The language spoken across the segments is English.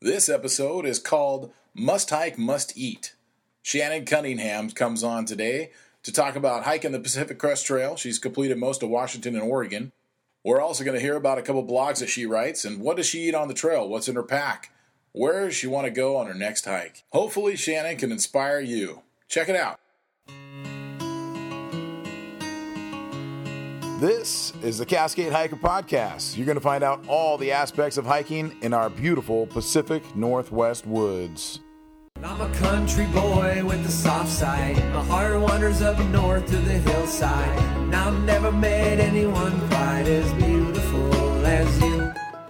This episode is called Must Hike, Must Eat. Shannon Cunningham comes on today to talk about hiking the Pacific Crest Trail. She's completed most of Washington and Oregon. We're also going to hear about a couple blogs that she writes and what does she eat on the trail, what's in her pack, where does she want to go on her next hike. Hopefully Shannon can inspire you. Check it out. This is the Cascade Hiker Podcast. You're going to find out all the aspects of hiking in our beautiful Pacific Northwest woods. I'm a country boy with the soft side. My heart wanders up north to the hillside. And I've never met anyone quite as beautiful as you.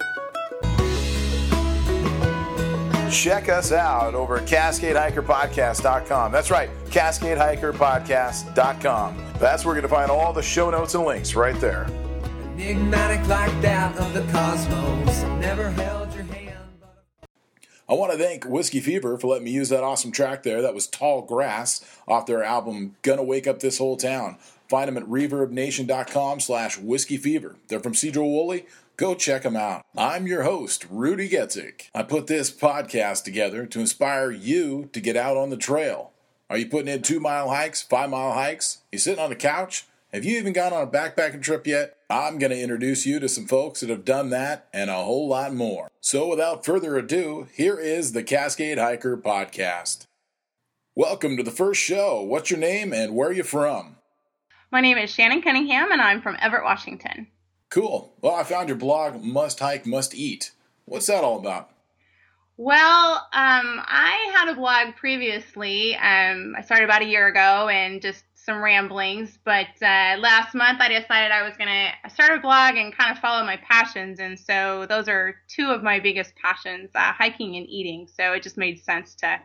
Check us out over at CascadeHikerPodcast.com. That's right, CascadeHikerPodcast.com. That's where you're going to find all the show notes and links right there. Enigmatic like that of the cosmos. I've never held your hand. I want to thank Whiskey Fever for letting me use that awesome track there. That was Tall Grass off their album Gonna Wake Up This Whole Town. Find them at ReverbNation.com/WhiskeyFever. They're from Cedro-Woolley. Go check them out. I'm your host, Rudy Getzik. I put this podcast together to inspire you to get out on the trail. Are you putting in 2-mile hikes, 5-mile hikes? You sitting on the couch? Have you even gone on a backpacking trip yet? I'm going to introduce you to some folks that have done that and a whole lot more. So without further ado, here is the Cascade Hiker Podcast. Welcome to the first show. What's your name and where are you from? My name is Shannon Cunningham and I'm from Everett, Washington. Cool. Well, I found your blog, Must Hike, Must Eat. What's that all about? Well, I had a blog previously. I started about a year ago and just some ramblings. But last month I decided I was going to start a blog and kind of follow my passions. And so those are two of my biggest passions, hiking and eating. So it just made sense to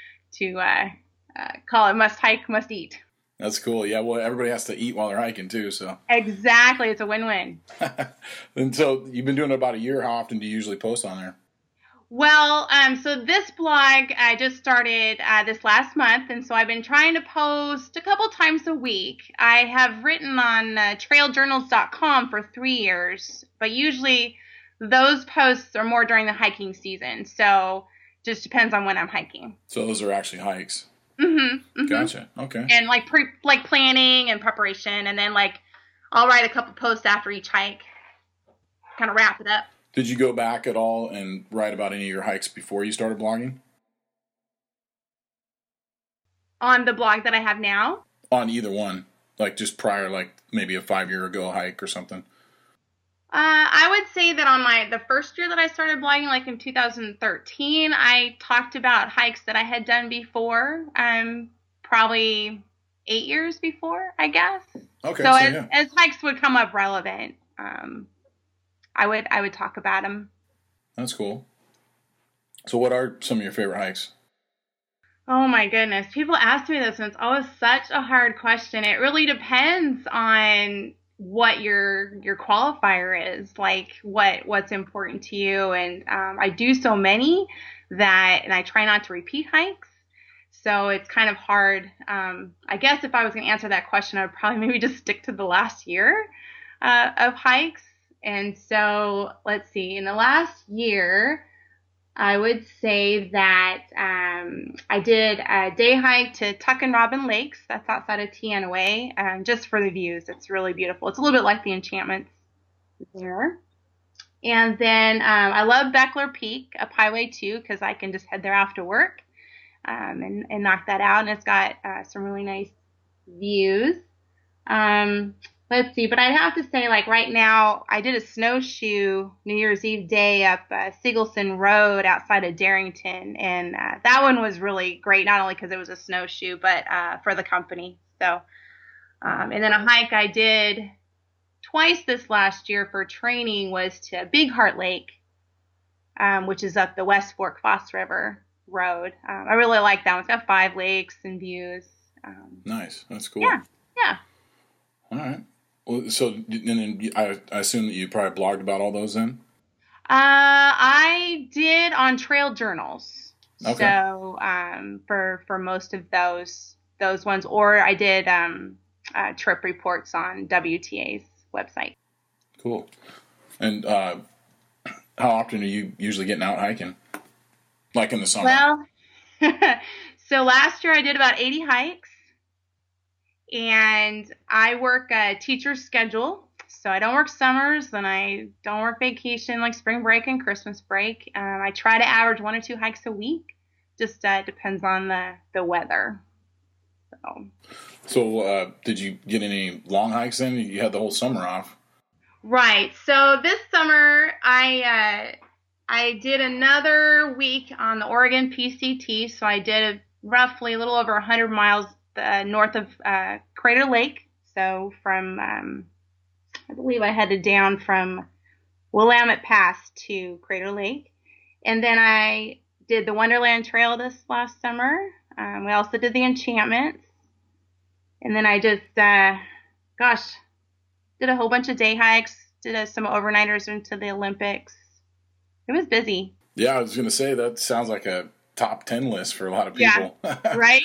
call it Must Hike, Must Eat. That's cool. Yeah, well, everybody has to eat while they're hiking too, so. Exactly. It's a win-win. And so you've been doing it about a year. How often do you usually post on there? Well, so this blog I just started this last month, and so I've been trying to post a couple times a week. I have written on trailjournals.com for 3 years, but usually those posts are more during the hiking season, so just depends on when I'm hiking. So those are actually hikes? Mm-hmm. Gotcha. Okay. And like planning and preparation, and then like I'll write a couple posts after each hike, kind of wrap it up. Did you go back at all and write about any of your hikes before you started blogging? On the blog that I have now? On either one, like just prior, like maybe a 5-year ago hike or something. I would say that on the first year that I started blogging, like in 2013, I talked about hikes that I had done before, probably 8 years before, I guess. Okay. So as hikes would come up relevant, I would talk about them. That's cool. So what are some of your favorite hikes? Oh my goodness. People ask me this and it's always such a hard question. It really depends on what your qualifier is, like what's important to you. And I do so many and I try not to repeat hikes. So it's kind of hard. I guess if I was going to answer that question, I would probably maybe just stick to the last year of hikes. And so let's see, in the last year, I would say that I did a day hike to Tuck and Robin Lakes. That's outside of Teanaway, just for the views. It's really beautiful. It's a little bit like the Enchantments there. And then I love Beckler Peak up Highway 2 because I can just head there after work and knock that out. And it's got some really nice views. Let's see, but I'd have to say, like, right now, I did a snowshoe New Year's Eve day up Siegelson Road outside of Darrington, and that one was really great, not only because it was a snowshoe, but for the company. So, and then a hike I did twice this last year for training was to Big Heart Lake, which is up the West Fork Foss River Road. I really like that one. It's got 5 lakes and views. Nice. That's cool. Yeah. All right. Well, so and then I assume that you probably blogged about all those then? I did on Trail Journals. Okay. So for most of those ones, or I did trip reports on WTA's website. Cool. And how often are you usually getting out hiking? like in the summer? Well, so last year I did about 80 hikes, and I work a teacher's schedule. So I don't work summers, and I don't work vacation like spring break and Christmas break. I try to average 1 or 2 hikes a week. Just depends on the weather. So did you get any long hikes in? You had the whole summer off. Right. So this summer I did another week on the Oregon PCT. So I did roughly a little over 100 miles north of Crater Lake. So from I believe I headed down from Willamette Pass to Crater Lake. And then I did the Wonderland Trail this last summer. We also did the Enchantments. And then I just, did a whole bunch of day hikes, did some overnighters into the Olympics. It was busy. Yeah, I was going to say, that sounds like a top 10 list for a lot of people. Yeah, right?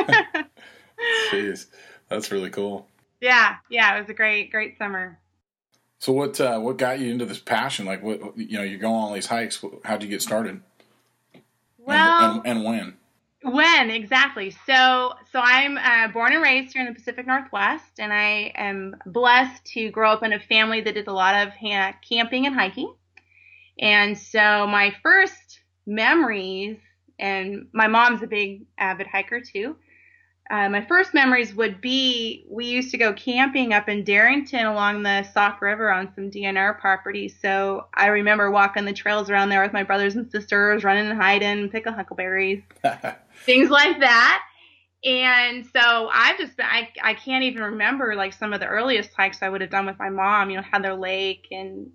Jeez, that's really cool. Yeah, it was a great summer. So what got you into this passion? Like, what, you're going on all these hikes. How'd you get started? Well, and when? When exactly? So I'm born and raised here in the Pacific Northwest, and I am blessed to grow up in a family that did a lot of camping and hiking. And so my first memories, and my mom's a big avid hiker too. My first memories would be, we used to go camping up in Darrington along the Sauk River on some DNR property. So I remember walking the trails around there with my brothers and sisters, running and hiding, picking huckleberries, things like that. And so I can't even remember like some of the earliest hikes I would have done with my mom, Heather Lake and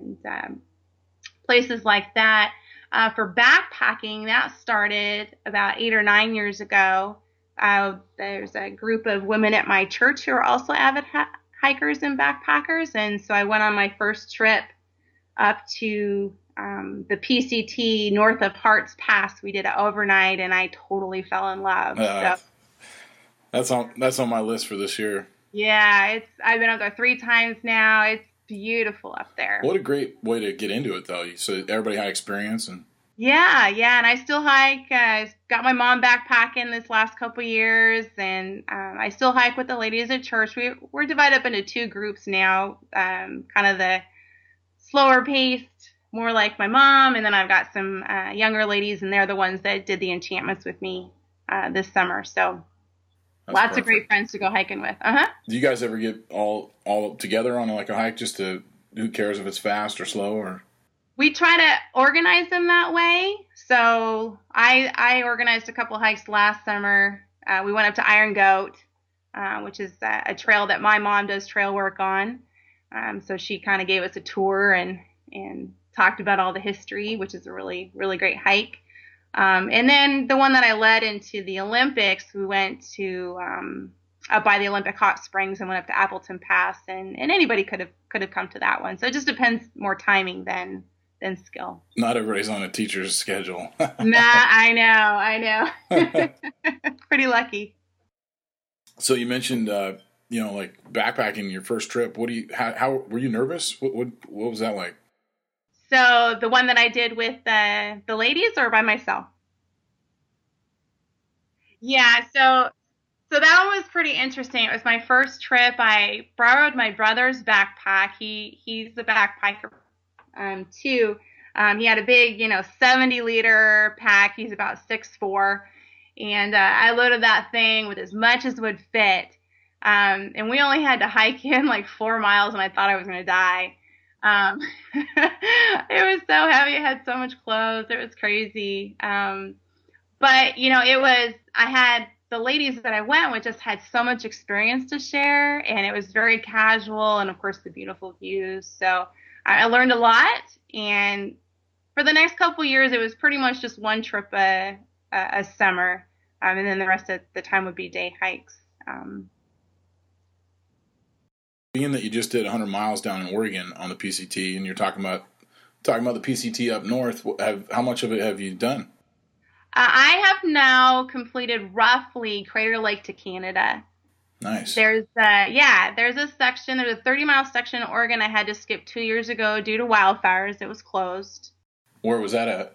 places like that. For backpacking, that started about 8 or 9 years ago. There's a group of women at my church who are also avid hikers and backpackers. And so I went on my first trip up to the PCT north of Harts Pass. We did it overnight, and I totally fell in love. That's on my list for this year. Yeah, I've been up there 3 times now. It's beautiful up there. What a great way to get into it, though. So everybody had experience and. Yeah, and I still hike. Got my mom backpacking this last couple years, and I still hike with the ladies at church. We're divided up into 2 groups now, kind of the slower paced, more like my mom, and then I've got some younger ladies, and they're the ones that did the Enchantments with me this summer. So that's lots perfect. of great friends to go hiking with. Do you guys ever get all together on like a hike, just to, who cares if it's fast or slow, or? We try to organize them that way. So I organized a couple hikes last summer. We went up to Iron Goat, which is a trail that my mom does trail work on. So she kind of gave us a tour and talked about all the history, which is a really, really great hike. And then the one that I led into the Olympics, we went to up by the Olympic Hot Springs and went up to Appleton Pass, and anybody could have come to that one. So it just depends more timing than skill. Not everybody's on a teacher's schedule. Nah, I know. Pretty lucky. So you mentioned, like backpacking your first trip. How were you nervous? What was that like? So the one that I did with the ladies, or by myself? Yeah, so that one was pretty interesting. It was my first trip. I borrowed my brother's backpack. He's a backpacker too. He had a big, 70-liter pack. He's about 6'4", and I loaded that thing with as much as would fit. And we only had to hike in like 4 miles, and I thought I was going to die. It was so heavy. It had so much clothes. It was crazy. But I had the ladies that I went with just had so much experience to share, and it was very casual, and of course the beautiful views. So I learned a lot, and for the next couple years, it was pretty much just one trip a summer, and then the rest of the time would be day hikes. Being that you just did 100 miles down in Oregon on the PCT, and you're talking about the PCT up north, how much of it have you done? I have now completed roughly Crater Lake to Canada. Nice. There's a section. There's a 30-mile section in Oregon I had to skip 2 years ago due to wildfires. It was closed. Where was that at?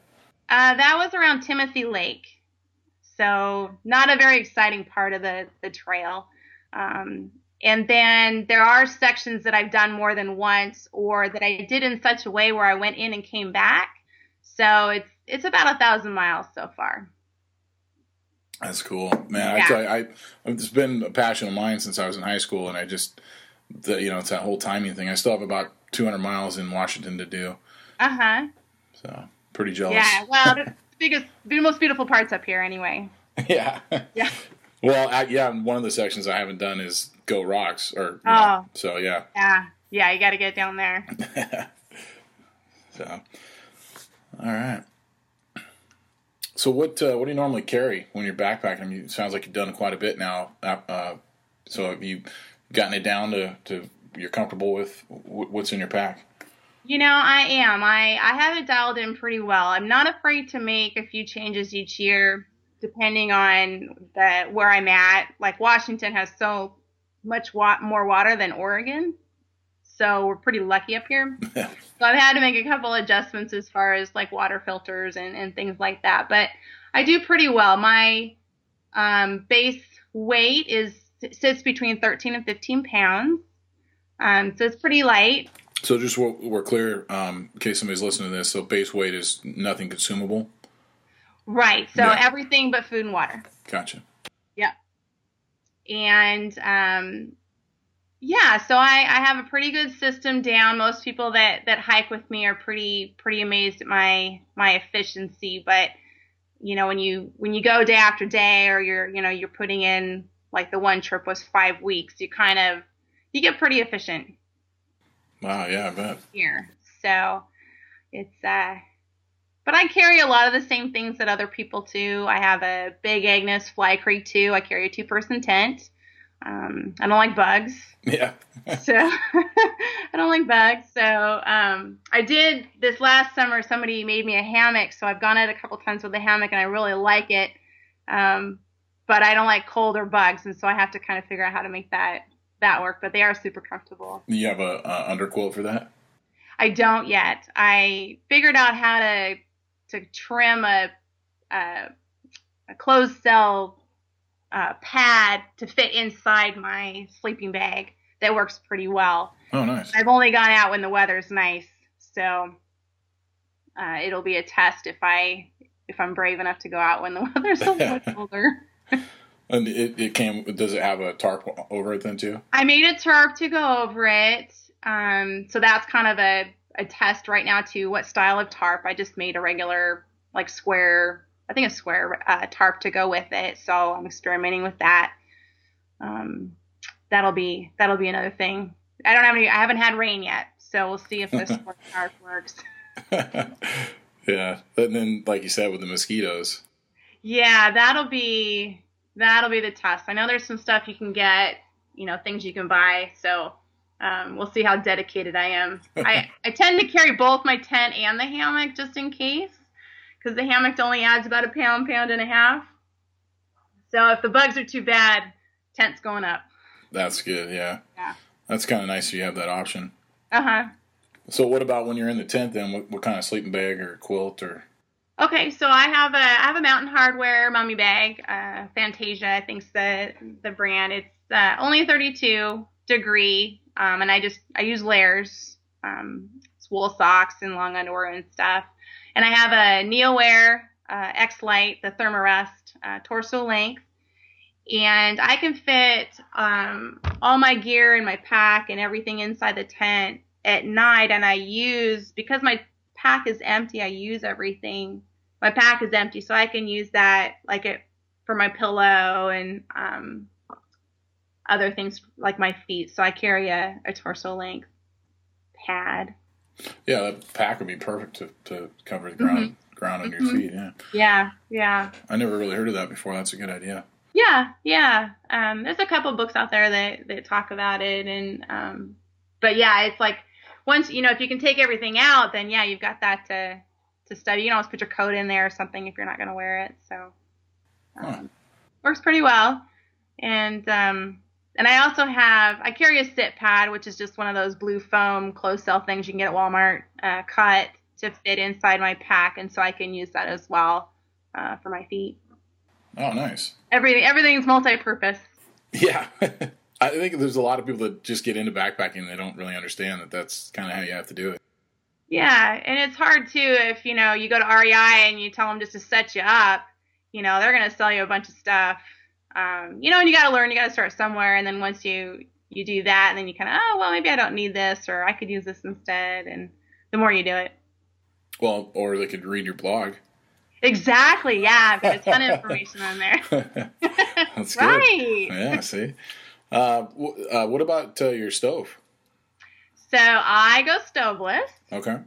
That was around Timothy Lake. So not a very exciting part of the trail. And then there are sections that I've done more than once, or that I did in such a way where I went in and came back. So it's about 1,000 miles so far. That's cool, man. Yeah. It's been a passion of mine since I was in high school, and I just, it's that whole timing thing. I still have about 200 miles in Washington to do. So pretty jealous. Yeah. Well, the most beautiful part's up here, anyway. Yeah. Yeah. Well, one of the sections I haven't done is Go Rocks, so yeah. Yeah, you got to get down there. So, all right. So what do you normally carry when you're backpacking? I mean, it sounds like you've done quite a bit now. So have you gotten it down to you're comfortable with what's in your pack? I am. I have it dialed in pretty well. I'm not afraid to make a few changes each year, depending on where I'm at. Like Washington has so much more water than Oregon, so we're pretty lucky up here. So I've had to make a couple adjustments as far as like water filters and things like that. But I do pretty well. My base weight sits between 13 and 15 pounds. So it's pretty light. So just so we're clear, in case somebody's listening to this, so base weight is nothing consumable? Right. So everything but food and water. Gotcha. Yeah. And so I have a pretty good system down. Most people that hike with me are pretty amazed at my efficiency. But when you go day after day, or you're putting in, like the one trip was 5 weeks, you get pretty efficient. Wow, yeah, I bet. Here. So it's but I carry a lot of the same things that other people do. I have a Big Agnes Fly Creek 2. I carry a 2-person tent. I don't like bugs. Yeah. So I don't like bugs. So I did this last summer. Somebody made me a hammock, so I've gone out a couple times with the hammock, and I really like it. But I don't like cold or bugs, and so I have to kind of figure out how to make that work. But they are super comfortable. You have a underquilt for that? I don't yet. I figured out how to trim a closed cell pad to fit inside my sleeping bag. That works pretty well. Oh, nice. I've only gone out when the weather's nice, so it'll be a test if I'm brave enough to go out when the weather's a little colder. And does it have a tarp over it then too? I made a tarp to go over it. So that's kind of a test right now too. What style of tarp? I just made a regular, like square tarp to go with it. So I'm experimenting with that. That'll be another thing. I haven't had rain yet, so we'll see if this tarp works. Yeah. And then, like you said, with the mosquitoes. Yeah, that'll be the test. I know there's some stuff you can get, things you can buy. So we'll see how dedicated I am. I tend to carry both my tent and the hammock just in case, because the hammock only adds about a pound and a half. So if the bugs are too bad, tent's going up. That's good, yeah. Yeah. That's kind of nice if you have that option. Uh-huh. So what about when you're in the tent then? What kind of sleeping bag or quilt or? Okay, so I have a Mountain Hardwear mummy bag. Fantasia, I think's the brand. It's only 32 degree, and I use layers. It's wool socks and long underwear and stuff. And I have a NeoWear X-Lite, the Thermarest torso length. And I can fit all my gear in my pack and everything inside the tent at night. And because my pack is empty, I use everything. My pack is empty, so I can use that for my pillow and other things like my feet. So I carry a torso length pad. Yeah, that pack would be perfect to cover the ground on your feet. Yeah. I never really heard of that before. That's a good idea. Yeah. There's a couple books out there that talk about it, and but yeah, it's like once if you can take everything out, then yeah, you've got that to study. You can always put your coat in there or something if you're not going to wear it. So works pretty well. And I also I carry a sit pad, which is just one of those blue foam closed cell things you can get at Walmart, cut. to fit inside my pack, and so I can use that as well for my feet. Oh, nice. Everything's multi-purpose. Yeah. I think there's a lot of people that just get into backpacking and they don't really understand that that's kind of how you have to do it. Yeah, and it's hard too if, you go to REI and you tell them just to set you up, they're going to sell you a bunch of stuff. And you got to learn, you got to start somewhere. And then once you do that, and then you kind of, oh, well, maybe I don't need this, or I could use this instead. And the more you do it. Well, or they could read your blog. Exactly. Yeah. I've got a ton of information on there. That's good. Right. Yeah. See, what about your stove? So I go stoveless. Okay.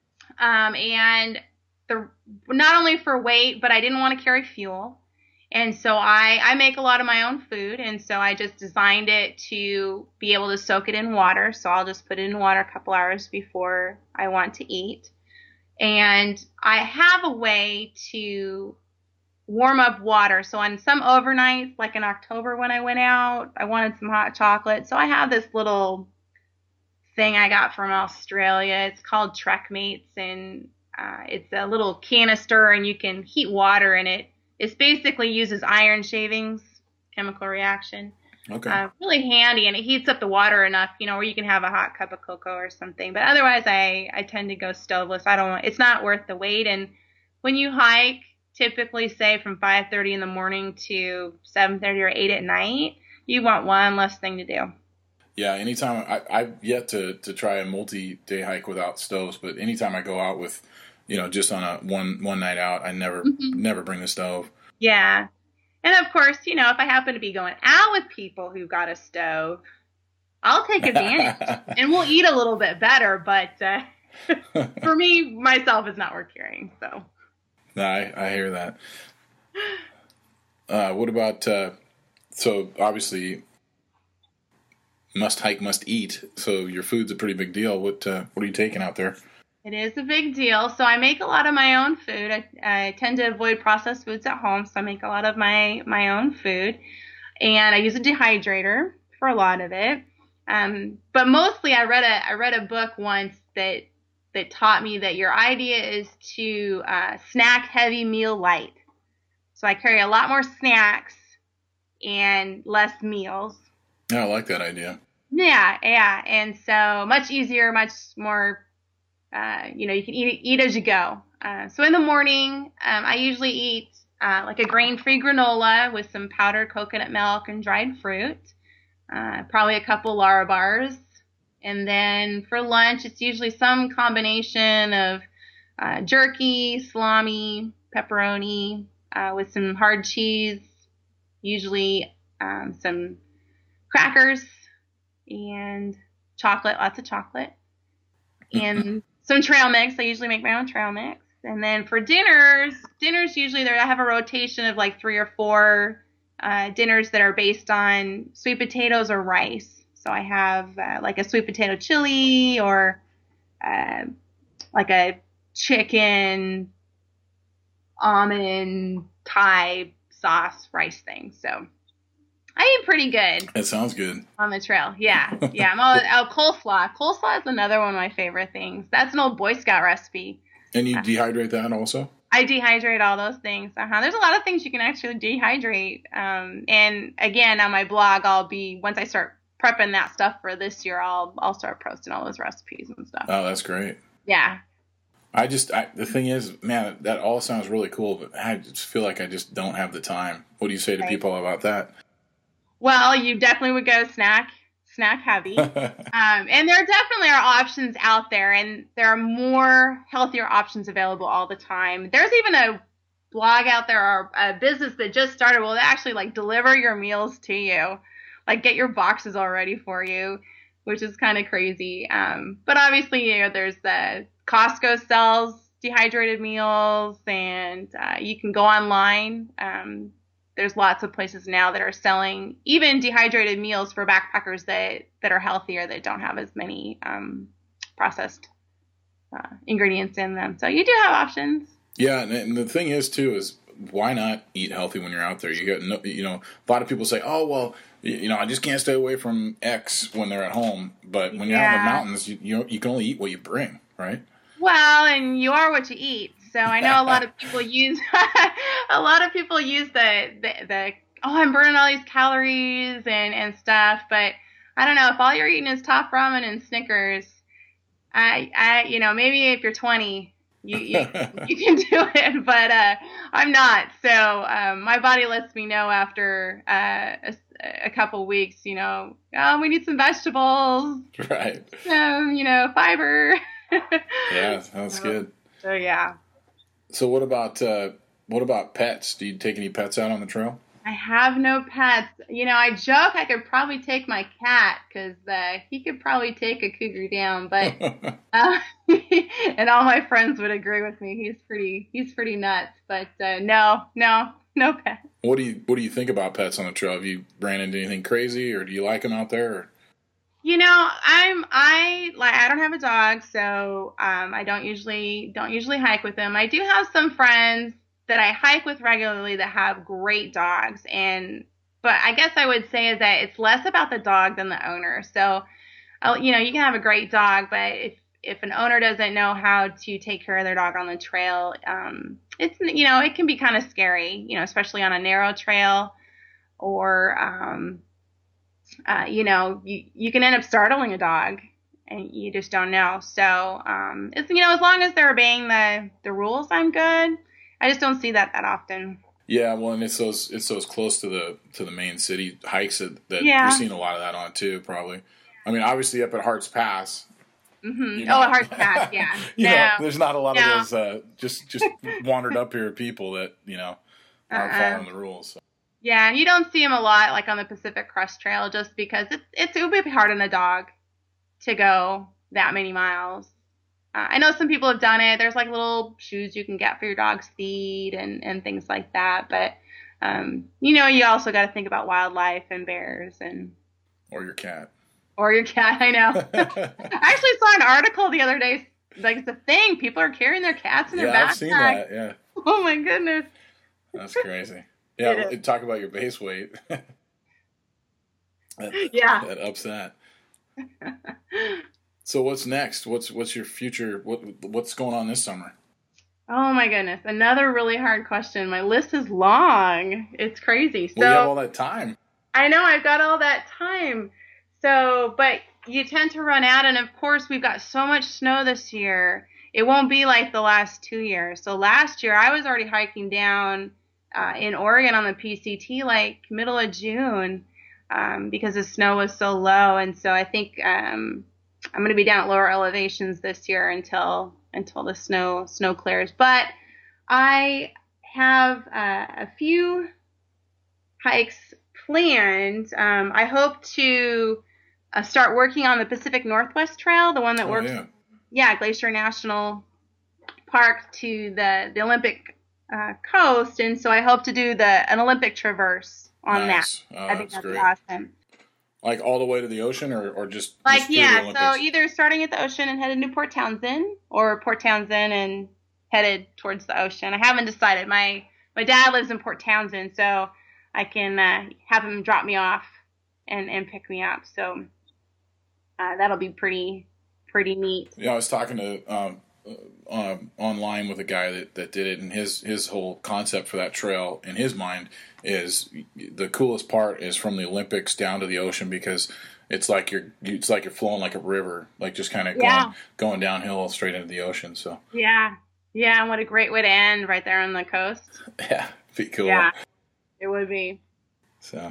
And not only for weight, but I didn't want to carry fuel. And so I make a lot of my own food. And so I just designed it to be able to soak it in water. So I'll just put it in water a couple hours before I want to eat. And I have a way to warm up water. So on some overnights, like in October when I went out, I wanted some hot chocolate. So I have this little thing I got from Australia. It's called Trek Mates, and it's a little canister, and you can heat water in it. It basically uses iron shavings, chemical reaction. Okay. Really handy, and it heats up the water enough, where you can have a hot cup of cocoa or something. But otherwise, I tend to go stoveless. It's not worth the wait. And when you hike, typically say from 5:30 in the morning to 7:30 or 8 at night, you want one less thing to do. Yeah, anytime I've yet to try a multi-day hike without stoves, but anytime I go out with, just on a one night out, I never bring the stove. Yeah. And of course, if I happen to be going out with people who've got a stove, I'll take advantage and we'll eat a little bit better. But for me, myself, it's not worth carrying. So. No, I hear that. What about, so obviously must hike, must eat. So your food's a pretty big deal. What are you taking out there? It is a big deal. So I make a lot of my own food. I tend to avoid processed foods at home, so I make a lot of my own food. And I use a dehydrator for a lot of it. But mostly I read a book once that taught me that your idea is to snack heavy, meal light. So I carry a lot more snacks and less meals. Yeah, I like that idea. Yeah. And so much easier, much more, you can eat as you go. So in the morning, I usually eat like a grain-free granola with some powdered coconut milk and dried fruit, probably a couple Lara bars. And then for lunch, it's usually some combination of jerky, salami, pepperoni, with some hard cheese, usually some crackers and chocolate, lots of chocolate, and some trail mix. I usually make my own trail mix. And then for dinners usually I have a rotation of like 3 or 4 dinners that are based on sweet potatoes or rice. So I have like a sweet potato chili or like a chicken almond Thai sauce rice thing. So I eat pretty good. That sounds good. On the trail. Yeah. I'm all coleslaw. Coleslaw is another one of my favorite things. That's an old Boy Scout recipe. And you dehydrate that also? I dehydrate all those things. There's a lot of things you can actually dehydrate. And again, on my blog, once I start prepping that stuff for this year, I'll start posting all those recipes and stuff. Oh, that's great. Yeah. The thing is, man, that all sounds really cool, but I just feel like I just don't have the time. What do you say to people about that? Well, you definitely would go snack heavy. And there definitely are options out there, and there are more healthier options available all the time. There's even a blog out there, or a business that just started. Well, they actually like deliver your meals to you, like get your boxes all ready for you, which is kind of crazy. But obviously, there's the Costco sells dehydrated meals, and you can go online. There's lots of places now that are selling even dehydrated meals for backpackers that are healthier, that don't have as many processed ingredients in them. So you do have options. Yeah, and the thing is too is, why not eat healthy when you're out there? You got a lot of people say, oh well, I just can't stay away from X when they're at home, but when you're out in the mountains, you can only eat what you bring, right? Well, and you are what you eat. So I know a lot of people use the oh, I'm burning all these calories and stuff, but I don't know, if all you're eating is top ramen and Snickers, I maybe if you're 20, you can do it, but I'm not. So my body lets me know after a couple weeks, oh, we need some vegetables. Right. Fiber. Yeah, that's good. So yeah. So what about pets? Do you take any pets out on the trail? I have no pets. I joke I could probably take my cat because he could probably take a cougar down, but and all my friends would agree with me. He's pretty nuts, but no pets. What do you think about pets on the trail? Have you ran into anything crazy, or do you like them out there? Or? I don't have a dog, so I don't usually hike with them. I do have some friends that I hike with regularly that have great dogs, but I guess I would say is that it's less about the dog than the owner. So, you can have a great dog, but if an owner doesn't know how to take care of their dog on the trail, it can be kind of scary, especially on a narrow trail, or you can end up startling a dog and you just don't know. So, it's, as long as they're obeying the rules, I'm good. I just don't see that often. Yeah, well, and it's those close to the main city hikes that yeah. You're seeing a lot of that on too, probably. I mean, obviously up at Hart's Pass. Mm-hmm. At Hart's Pass, yeah. There's not a lot of those just wandered up here people that aren't following the rules. So. Yeah, and you don't see them a lot, like on the Pacific Crest Trail, just because it would be hard on a dog to go that many miles. I know some people have done it. There's like little shoes you can get for your dog's feet and things like that. But, you also got to think about wildlife and bears or your cat. I know. I actually saw an article the other day. Like, it's a thing. People are carrying their cats in their backpack. I've seen that, yeah. Oh, my goodness. That's crazy. Yeah, talk about your base weight. That ups that. So what's next? What's your future? What's going on this summer? Oh my goodness, another really hard question. My list is long. It's crazy. So you have all that time. I know, I've got all that time. So, but you tend to run out, and of course we've got so much snow this year. It won't be like the last 2 years. So last year I was already hiking down in Oregon on the PCT like middle of June because the snow was so low, and so I think I'm going to be down at lower elevations this year until the snow clears. But I have a few hikes planned. I hope to start working on the Pacific Northwest Trail, the one that works, Glacier National Park to the Olympic coast, and so I hope to do an Olympic traverse on that. Oh, I think that'd great. be awesome. Like all the way to the ocean, or just like through the Olympics? So either starting at the ocean and headed to Port Townsend, or Port Townsend and headed towards the ocean. I haven't decided. My dad lives in Port Townsend, so I can have him drop me off and pick me up. So that'll be pretty neat. Yeah, I was talking to online with a guy that did it, and his whole concept for that trail in his mind is the coolest part is from the Olympics down to the ocean, because it's like you're flowing like a river, like just kind of going downhill straight into the ocean. So yeah, and what a great way to end right there on the coast. Yeah, be cool. Yeah, it would be. So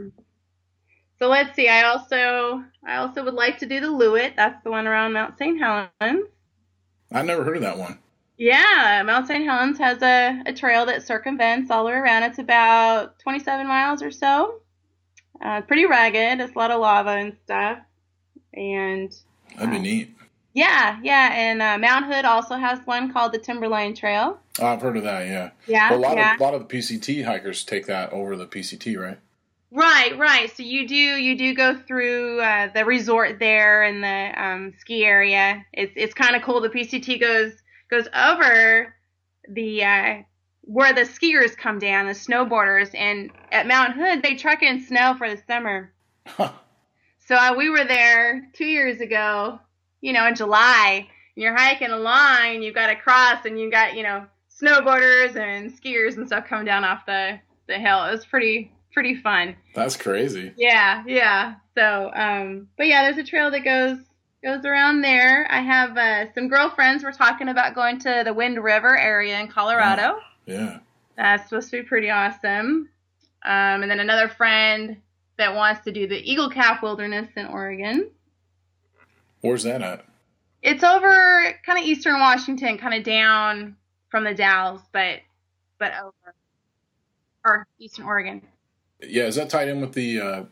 so let's see. I also would like to do the Lewitt. That's the one around Mount St. Helens. I've never heard of that one. Yeah, Mount St. Helens has a trail that circumvents all the way around. It's about 27 miles or so. Pretty rugged. It's a lot of lava and stuff. And that'd be neat. Yeah. And Mount Hood also has one called the Timberline Trail. Oh, I've heard of that, yeah. Yeah, well, a lot of the PCT hikers take that over the PCT, right? Right. So you do go through the resort there and the ski area. It's kind of cool. The PCT goes over the where the skiers come down, the snowboarders, and at Mount Hood they truck in snow for the summer. Huh. So we were there 2 years ago, in July, you're hiking along, and you've got to cross, and you've got, snowboarders and skiers and stuff coming down off the hill. It was pretty fun. That's crazy. Yeah. So, but yeah, there's a trail that goes around there. I have some girlfriends. We're talking about going to the Wind River area in Colorado. Oh, yeah. That's supposed to be pretty awesome. And then another friend that wants to do the Eagle Cap Wilderness in Oregon. Where's that at? It's over kind of eastern Washington, kind of down from the Dalles, but over, or eastern Oregon. Yeah, is that tied in with the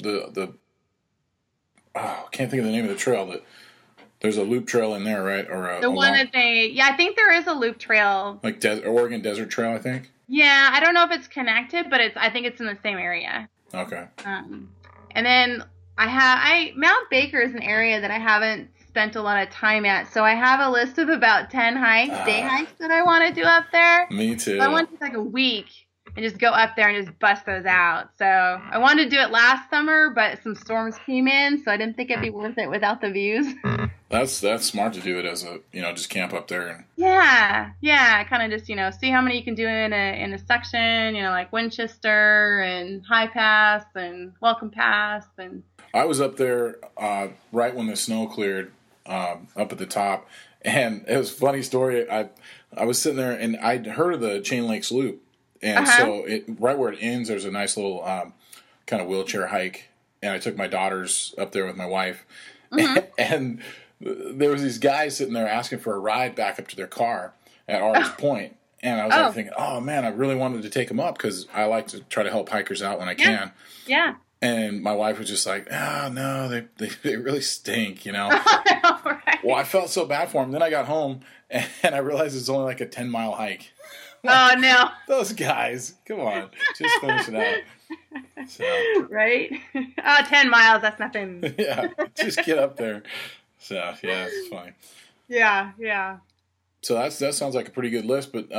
I can't think of the name of the trail. There's a loop trail in there, right? Or the one that I think there is a loop trail. Like Oregon Desert Trail, I think? Yeah, I don't know if it's connected, but I think it's in the same area. Okay. And then Mount Baker is an area that I haven't spent a lot of time at, so I have a list of about 10 day hikes that I want to do up there. Me too. So I want to take like a week and just go up there and just bust those out. So I wanted to do it last summer, but some storms came in, so I didn't think it'd be worth it without the views. That's smart to do it as just camp up there. And yeah, kind of just, see how many you can do in a section, like Winchester and High Pass and Welcome Pass. And I was up there right when the snow cleared up at the top, and it was a funny story. I was sitting there, and I'd heard of the Chain Lakes Loop. And so right where it ends, there's a nice little kind of wheelchair hike. And I took my daughters up there with my wife. Mm-hmm. And there was these guys sitting there asking for a ride back up to their car at Artist Point. And I was like thinking, oh, man, I really wanted to take them up because I like to try to help hikers out when I can. Yeah. And my wife was just like, oh, no, they really stink, Right. Well, I felt so bad for them. Then I got home, and I realized it's only like a 10-mile hike. Oh, no. Those guys. Come on. Just finish it out. So. Right? 10 miles. That's nothing. Yeah. Just get up there. So, yeah, it's fine. Yeah. So that sounds like a pretty good list, but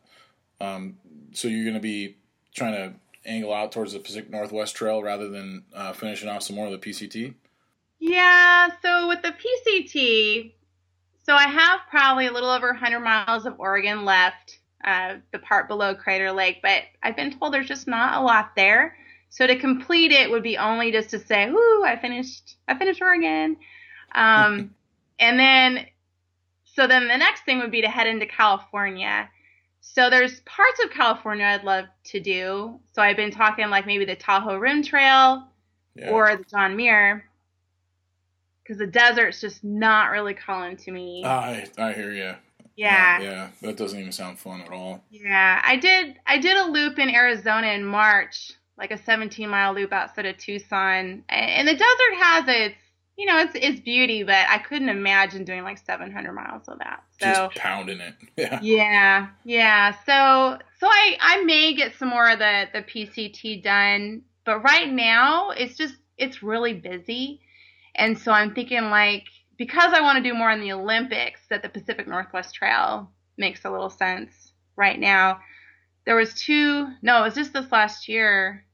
so you're going to be trying to angle out towards the Pacific Northwest Trail rather than finishing off some more of the PCT? Yeah. So with the PCT, so I have probably a little over 100 miles of Oregon left. The part below Crater Lake, but I've been told there's just not a lot there. So to complete it would be only just to say, "Woo, I finished Oregon." And then the next thing would be to head into California. So there's parts of California I'd love to do. So I've been talking like maybe the Tahoe Rim Trail or the John Muir, because the desert's just not really calling to me. I hear you. Yeah, that doesn't even sound fun at all. Yeah, I did a loop in Arizona in March, like a 17-mile loop outside of Tucson. And the desert has its beauty, but I couldn't imagine doing like 700 miles of that. So, just pounding it. Yeah. So I may get some more of the PCT done, but right now it's really busy. And so I'm thinking like, because I want to do more in the Olympics, that the Pacific Northwest Trail makes a little sense right now. It was just this last year.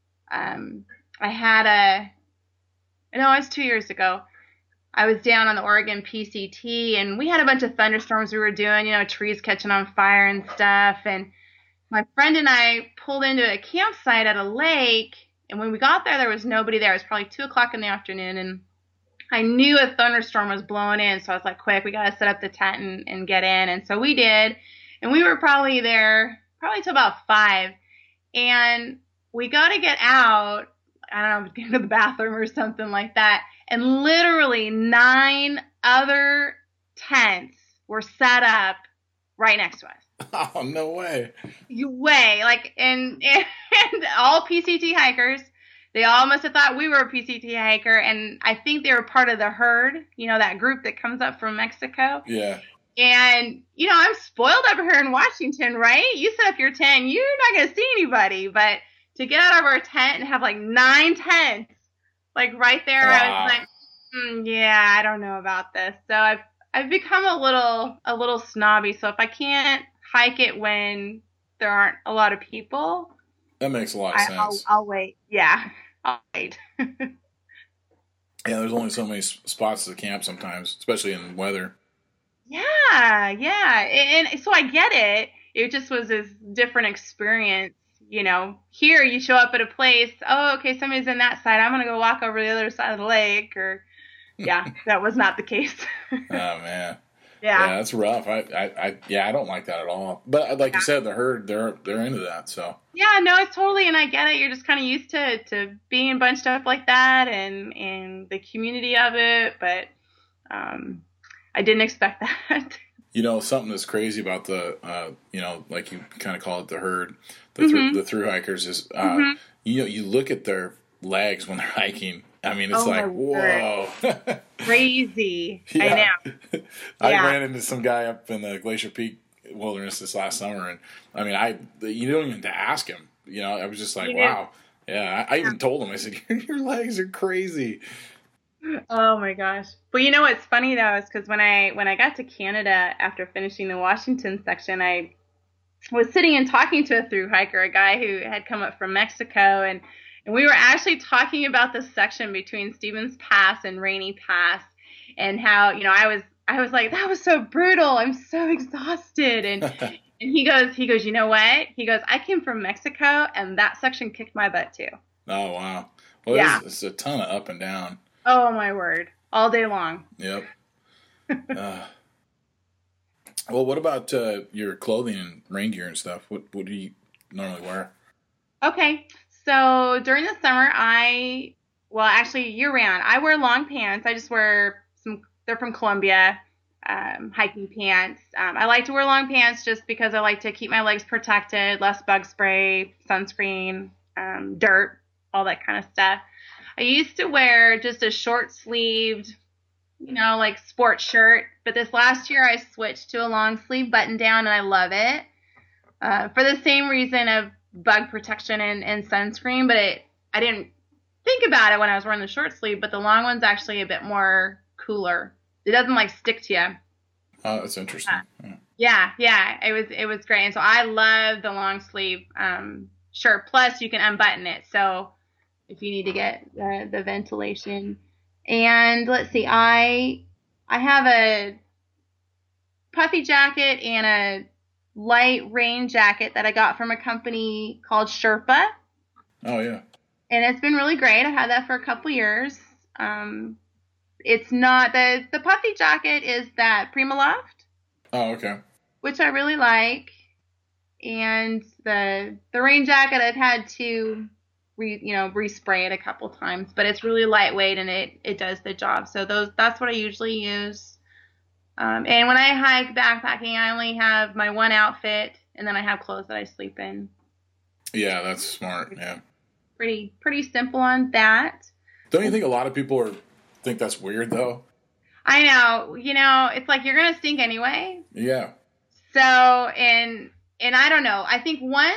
It was 2 years ago. I was down on the Oregon PCT, and we had a bunch of thunderstorms we were doing, trees catching on fire and stuff. And my friend and I pulled into a campsite at a lake, and when we got there was nobody there. It was probably 2:00 in the afternoon, and I knew a thunderstorm was blowing in, so I was like, quick, we got to set up the tent and get in. And so we did, and we were probably there till about 5. And we got to get out, I don't know, go to the bathroom or something like that, and literally 9 other tents were set up right next to us. Oh, no way. And all PCT hikers. They all must have thought we were a PCT hiker, and I think they were part of the herd, that group that comes up from Mexico. Yeah. And, I'm spoiled over here in Washington, right? You set up your tent, you're not going to see anybody. But to get out of our tent and have like 9 tents, like right there, wow. I was like, I don't know about this. So I've become a little snobby. So if I can't hike it when there aren't a lot of people, that makes a lot of sense. I'll wait. Yeah, I'll wait. Yeah, there's only so many spots to camp sometimes, especially in weather. Yeah. And so I get it. It just was this different experience. Here you show up at a place, oh, okay, somebody's in that side. I'm going to go walk over the other side of the lake. Or, yeah, that was not the case. Oh, man. Yeah, that's rough. I don't like that at all. But like you said, the herd, they're into that. So yeah, no, it's totally, and I get it. You're just kind of used to being bunched up like that and the community of it. But I didn't expect that. Something that's crazy about the, like you kind of call it the herd, the through hikers is, you look at their legs when they're hiking. I mean, it's like, whoa. Crazy. Yeah. I know. I ran into some guy up in the Glacier Peak Wilderness this last summer, and I mean, you don't even have to ask him. I was just like, wow. Yeah, I even told him, I said, your legs are crazy. Oh my gosh. But what's funny though is because when I got to Canada after finishing the Washington section, I was sitting and talking to a thru hiker, a guy who had come up from Mexico, and we were actually talking about the section between Stevens Pass and Rainy Pass, and how I was like, that was so brutal. I'm so exhausted. And and he goes, you know what? He goes, I came from Mexico, and that section kicked my butt too. Oh wow. Well, it's a ton of up and down. Oh my word. All day long. Yep. Well, what about your clothing and rain gear and stuff? What do you normally wear? Okay. So during the summer, actually year round, I wear long pants. I just wear they're from Columbia, hiking pants. I like to wear long pants just because I like to keep my legs protected, less bug spray, sunscreen, dirt, all that kind of stuff. I used to wear just a short sleeved, like sports shirt, but this last year I switched to a long sleeve button down, and I love it for the same reason of bug protection and sunscreen. But I didn't think about it when I was wearing the short sleeve, but the long one's actually a bit more cooler. It doesn't stick to you. Oh, that's interesting. Yeah, it was great, and so I love the long sleeve shirt. Plus, you can unbutton it, so if you need to get the ventilation. And let's see, I have a puffy jacket and a light rain jacket that I got from a company called Sherpa. Oh, yeah. And it's been really great. I've had that for a couple years. It's not, the puffy jacket is that Primaloft. Oh, okay. Which I really like. And the rain jacket, I've had to respray it a couple times, but it's really lightweight and it does the job. So that's what I usually use. And when I hike backpacking, I only have my one outfit, and then I have clothes that I sleep in. Yeah, that's smart. Yeah. Pretty simple on that. Don't you think a lot of people think that's weird though? I know. It's like you're gonna stink anyway. Yeah. So and I don't know. I think once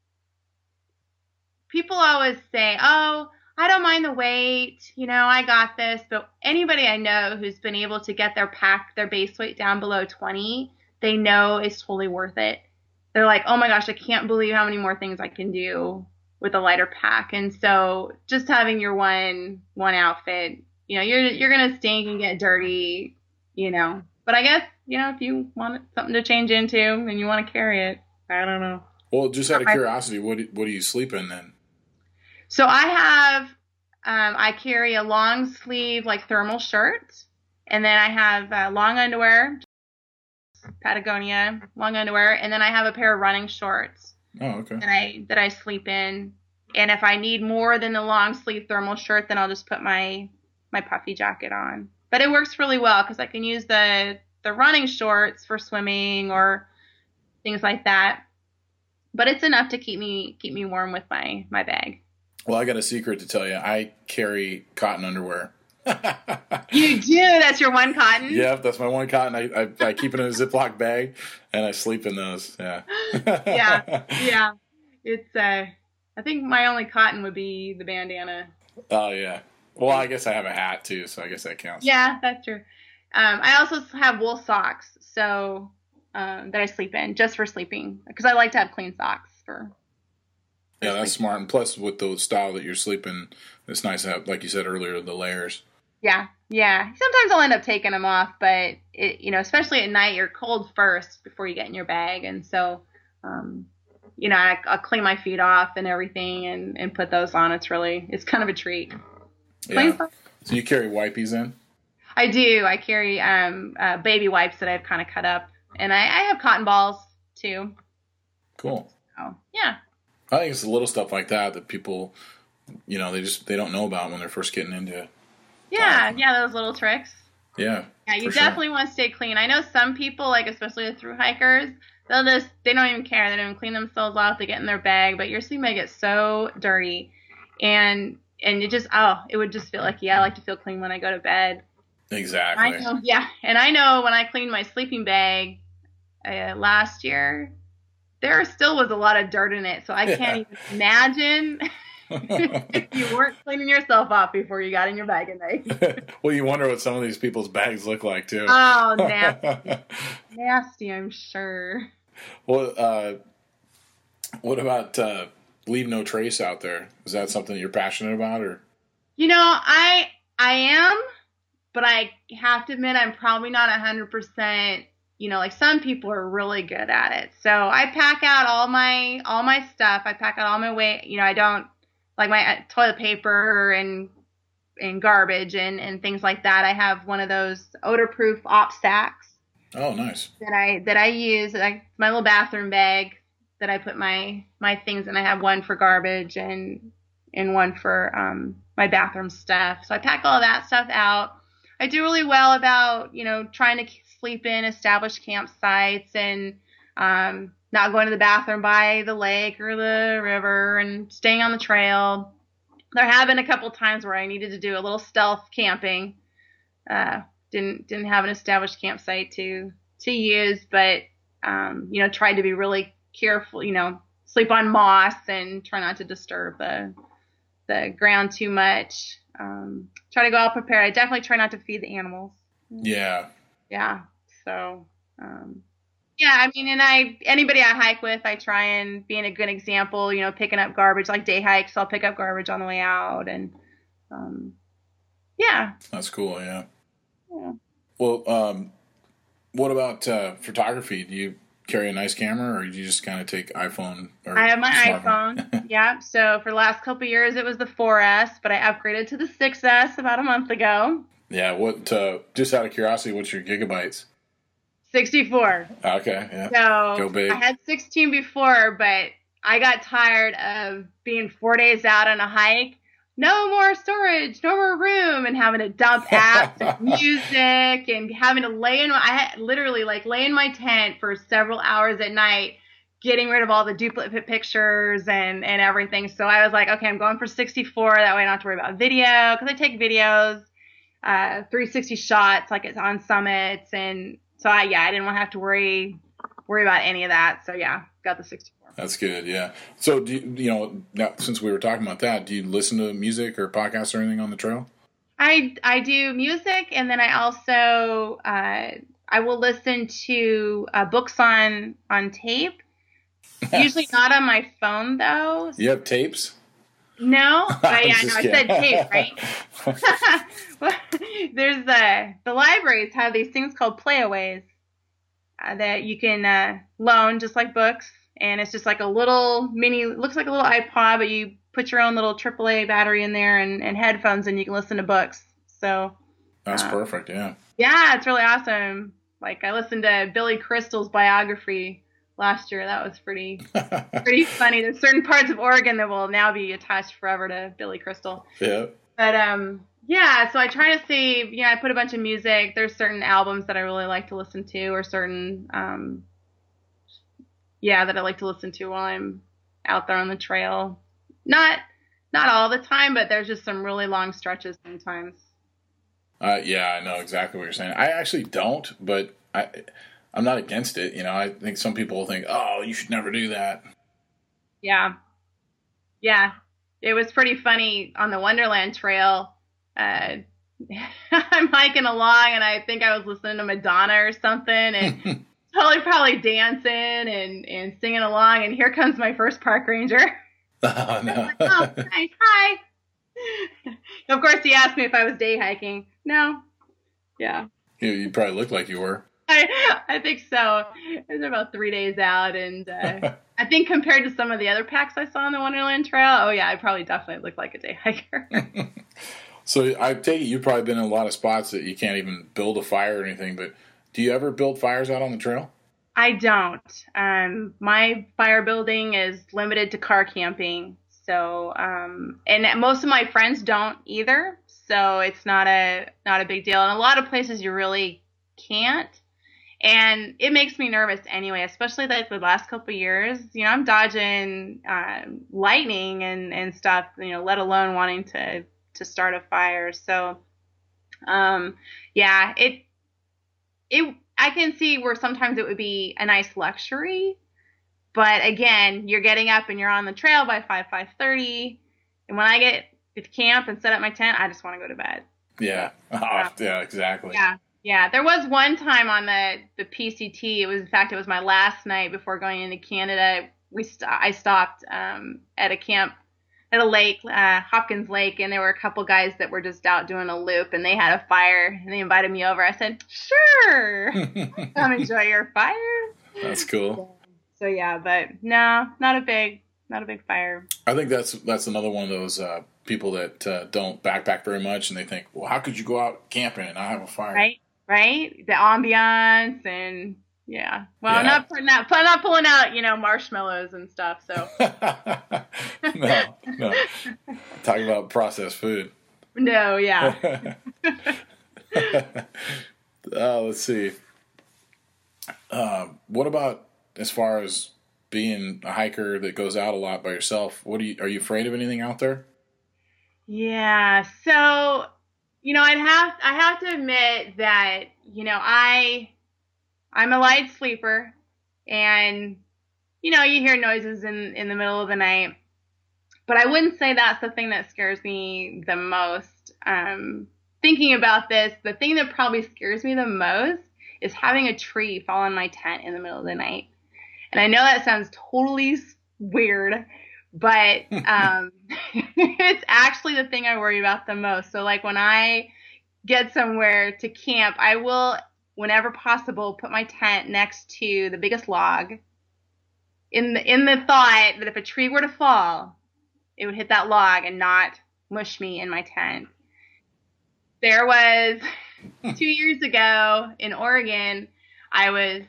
people always say, oh, I don't mind the weight, I got this. But anybody I know who's been able to get their base weight down below 20, they know it's totally worth it. They're like, oh my gosh, I can't believe how many more things I can do with a lighter pack. And so just having your one outfit, you're going to stink and get dirty, But I guess, if you want something to change into and you want to carry it, I don't know. Well, just out of curiosity, what do you sleep in then? So I have, I carry a long sleeve, thermal shirt, and then I have long underwear, Patagonia long underwear, and then I have a pair of running shorts. Oh, okay. That I sleep in. And if I need more than the long sleeve thermal shirt, then I'll just put my puffy jacket on. But it works really well because I can use the running shorts for swimming or things like that. But it's enough to keep me warm with my bag. Well, I got a secret to tell you. I carry cotton underwear. You do? That's your one cotton? Yeah, that's my one cotton. I keep it in a Ziploc bag, and I sleep in those. Yeah. Yeah. It's I think my only cotton would be the bandana. Oh, yeah. Well, I guess I have a hat, too, so I guess that counts. Yeah, that's true. I also have wool socks, so that I sleep in, just for sleeping, because I like to have clean socks for Yeah, that's smart. And plus, with the style that you're sleeping, it's nice to have, like you said earlier, the layers. Yeah, yeah. Sometimes I'll end up taking them off, but especially at night, you're cold first before you get in your bag, and so, I'll clean my feet off and everything, and put those on. It's kind of a treat. Yeah. So you carry wipies in? I do. I carry baby wipes that I've kind of cut up, and I have cotton balls too. Cool. So yeah. I think it's the little stuff like that people, they don't know about when they're first getting into it. Yeah, those little tricks. Yeah. Yeah, you definitely want to stay clean. I know some people, like especially the thru hikers, they don't even care. They don't even clean themselves off. They get in their bag, but your sleeping bag gets so dirty, and it would just feel like, I like to feel clean when I go to bed. Exactly. I know, yeah, and I know when I cleaned my sleeping bag last year, there still was a lot of dirt in it, so I can't even imagine if you weren't cleaning yourself off before you got in your bag at night. Well, you wonder what some of these people's bags look like, too. Oh, nasty. Nasty, I'm sure. Well, what about leave no trace out there? Is that something you're passionate about, or? I am, but I have to admit I'm probably not 100%. Like some people are really good at it. So I pack out all my stuff. I pack out all my weight. I don't like my toilet paper and garbage and things like that. I have one of those odor-proof op sacks. Oh, nice. That I use, like my little bathroom bag that I put my things in. I have one for garbage and one for my bathroom stuff. So I pack all that stuff out. I do really well about, trying to sleep in established campsites and not going to the bathroom by the lake or the river and staying on the trail. There have been a couple times where I needed to do a little stealth camping. Didn't have an established campsite to use, but tried to be really careful. Sleep on moss and try not to disturb the ground too much. Try to go all prepared. I definitely try not to feed the animals. Yeah. Yeah. So, and anybody I hike with, I try and be in a good example, picking up garbage, like day hikes. I'll pick up garbage on the way out and, yeah. That's cool. Yeah. Well, what about, photography? Do you carry a nice camera or do you just kind of take iPhone? I have my iPhone. Yeah. So for the last couple of years, it was the 4S, but I upgraded to the 6S about a month ago. Yeah. What, just out of curiosity, what's your gigabytes? 64. Okay. Yeah. So go big. I had 16 before, but I got tired of being 4 days out on a hike. No more storage, no more room, and having to dump apps and music and having to I had literally lay in my tent for several hours at night, getting rid of all the duplicate pictures and everything. So I was like, okay, I'm going for 64. That way I don't have to worry about video, because I take videos, 360 shots, like it's on summits. And so I didn't want to have to worry about any of that. So yeah, got the 64. That's good, yeah. So, do you, now, since we were talking about that, do you listen to music or podcasts or anything on the trail? I do music, and then I also I will listen to books on tape. Usually not on my phone, though. You have tapes? No, I said tape, right? There's the libraries have these things called playaways that you can loan, just like books. And it's just like a little looks like a little iPod, but you put your own little AAA battery in there and headphones, and you can listen to books. So that's perfect, yeah. Yeah, it's really awesome. Like I listened to Billy Crystal's biography last year. That was pretty funny. There's certain parts of Oregon that will now be attached forever to Billy Crystal. Yeah. But so I try to see, I put a bunch of music. There's certain albums that I really like to listen to, or certain that I like to listen to while I'm out there on the trail. Not all the time, but there's just some really long stretches sometimes. Yeah, I know exactly what you're saying. I actually don't, but I'm not against it. I think some people will think, oh, you should never do that. Yeah. Yeah. It was pretty funny on the Wonderland Trail. I'm hiking along, and I think I was listening to Madonna or something, and probably dancing and singing along, and here comes my first park ranger. Oh, no. Like, oh, nice. Hi. Of course, he asked me if I was day hiking. No. Yeah. You probably look like you were. I think so. It was about 3 days out, and I think compared to some of the other packs I saw on the Wonderland Trail, oh yeah, I probably definitely look like a day hiker. So I take it you've probably been in a lot of spots that you can't even build a fire or anything, but do you ever build fires out on the trail? I don't. My fire building is limited to car camping, so and most of my friends don't either, so it's not a big deal. In a lot of places, you really can't. And it makes me nervous anyway, especially like the last couple of years. You know, I'm dodging lightning and stuff, you know, let alone wanting to start a fire. So, yeah, I can see where sometimes it would be a nice luxury. But again, you're getting up and you're on the trail by 5:30. And when I get to camp and set up my tent, I just want to go to bed. Yeah. Yeah, exactly. Yeah. Yeah, there was one time on the PCT. It was my last night before going into Canada. I stopped at a camp at a lake, Hopkins Lake, and there were a couple guys that were just out doing a loop, and they had a fire, and they invited me over. I said, "Sure, come enjoy your fire." That's cool. So yeah, but no, not a big fire. I think that's another one of those people that don't backpack very much, and they think, well, how could you go out camping and not have a fire? Right? The ambiance and yeah. Well, Yeah. I'm not pulling out, you know, marshmallows and stuff. So No. Talking about processed food. no, yeah. Let's see. What about as far as being a hiker that goes out a lot by yourself? Are you afraid of anything out there? Yeah. So, you know, I have to admit that, you know, I'm a light sleeper, and you know, you hear noises in the middle of the night, but I wouldn't say that's the thing that scares me the most. Thinking about this, the thing that probably scares me the most is having a tree fall on my tent in the middle of the night. And I know that sounds totally weird, but it's actually the thing I worry about the most. So like when I get somewhere to camp, I will, whenever possible, put my tent next to the biggest log in the thought that if a tree were to fall, it would hit that log and not mush me in my tent. There was 2 years ago in Oregon, I was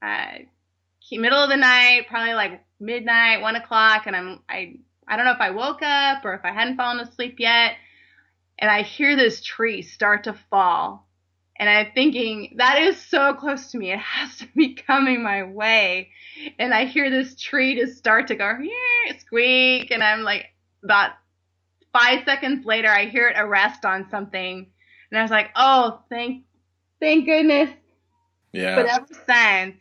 middle of the night, probably like midnight, 1 o'clock, and I don't know if I woke up or if I hadn't fallen asleep yet, and I hear this tree start to fall, and I'm thinking, that is so close to me, it has to be coming my way, and I hear this tree just start to go, squeak, and I'm like, about 5 seconds later, I hear it arrest on something, and I was like, oh, thank goodness. Yeah. But ever since,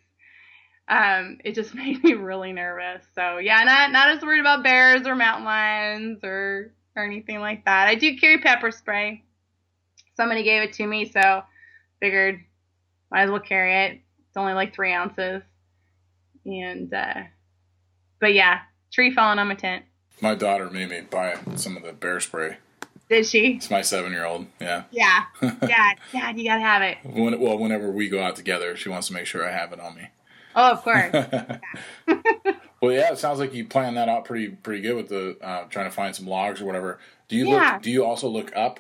it just made me really nervous. So yeah, not as worried about bears or mountain lions or anything like that. I do carry pepper spray. Somebody gave it to me, so figured might as well carry it. It's only like 3 ounces. And but yeah, tree falling on my tent. My daughter made me buy some of the bear spray. Did she? It's my 7-year-old. Yeah. Yeah. Dad, you gotta have it. Whenever we go out together, she wants to make sure I have it on me. Oh, of course. Well, yeah, it sounds like you planned that out pretty good with the trying to find some logs or whatever. Do you also look up?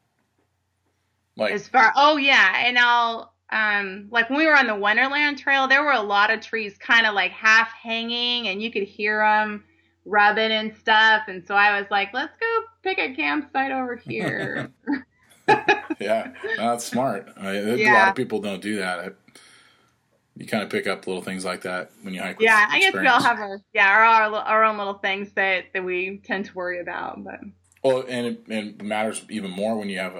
Like Oh yeah, and I'll like when we were on the Wonderland Trail, there were a lot of trees kind of like half hanging, and you could hear them rubbing and stuff. And so I was like, let's go pick a campsite over here. Yeah, that's smart. A lot of people don't do that. You kind of pick up little things like that when you hike. Yeah, I guess we all have our own little things that we tend to worry about. But and it matters even more when you have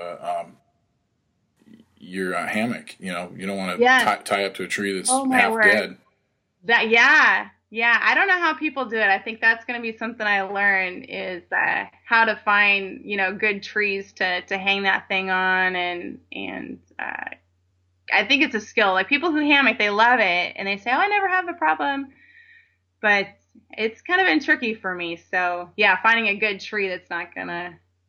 your hammock. You know, you don't want to tie up to a tree that's half dead. Yeah, I don't know how people do it. I think that's going to be something I learn is how to find, you know, good trees to hang that thing on, and I think it's a skill. Like people who hammock, they love it, and they say, "Oh, I never have the problem," but it's kind of been tricky for me. So yeah, finding a good tree that's not gonna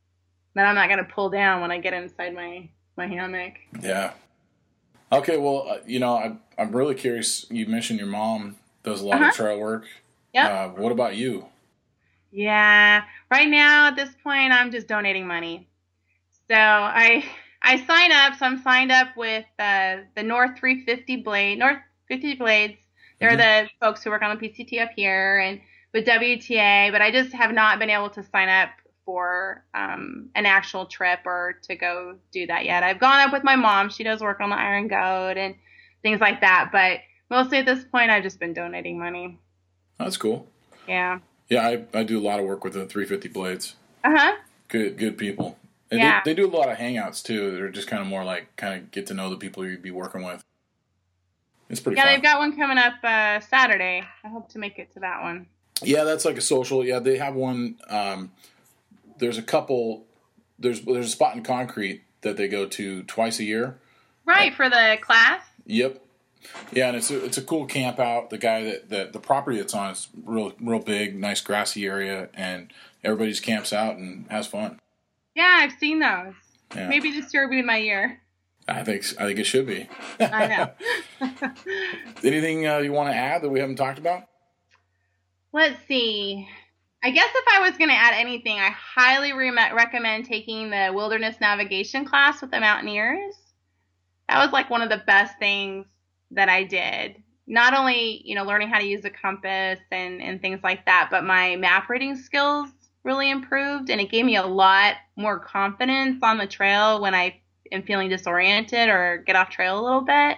that I'm not going to pull down when I get inside my hammock. Yeah. Okay, well, I'm really curious. You mentioned your mom does a lot of trail work. Yep. What about you? Yeah. Right now, at this point, I'm just donating money. So I sign up. So I'm signed up with the North 50 Blades. They're the folks who work on the PCT up here, and with WTA. But I just have not been able to sign up for an actual trip or to go do that yet. I've gone up with my mom. She does work on the Iron Goat and things like that. But mostly at this point, I've just been donating money. That's cool. Yeah. Yeah, I do a lot of work with the 350 Blades. Good people. And they do a lot of hangouts too. They're just kind of more like get to know the people you'd be working with. It's pretty fun. Yeah, they've got one coming up Saturday. I hope to make it to that one. Yeah, that's like a social. Yeah, they have one. There's a couple. There's a spot in Concrete that they go to twice a year. Right, for the class? Yep. Yeah, and it's a cool camp out. The guy that the property it's on is real big, nice grassy area, and everybody just camps out and has fun. Yeah, I've seen those. Yeah. Maybe this year will be my year. I think it should be. I know. Anything you want to add that we haven't talked about? Let's see. I guess if I was going to add anything, I highly recommend taking the wilderness navigation class with the Mountaineers. That was like one of the best things that I did. Not only, learning how to use a compass and things like that, but my map reading skills really improved, and it gave me a lot more confidence on the trail when I am feeling disoriented or get off trail a little bit.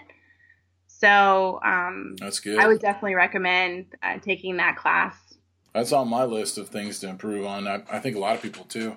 So that's good. I would definitely recommend taking that class. That's on my list of things to improve on. I think a lot of people too.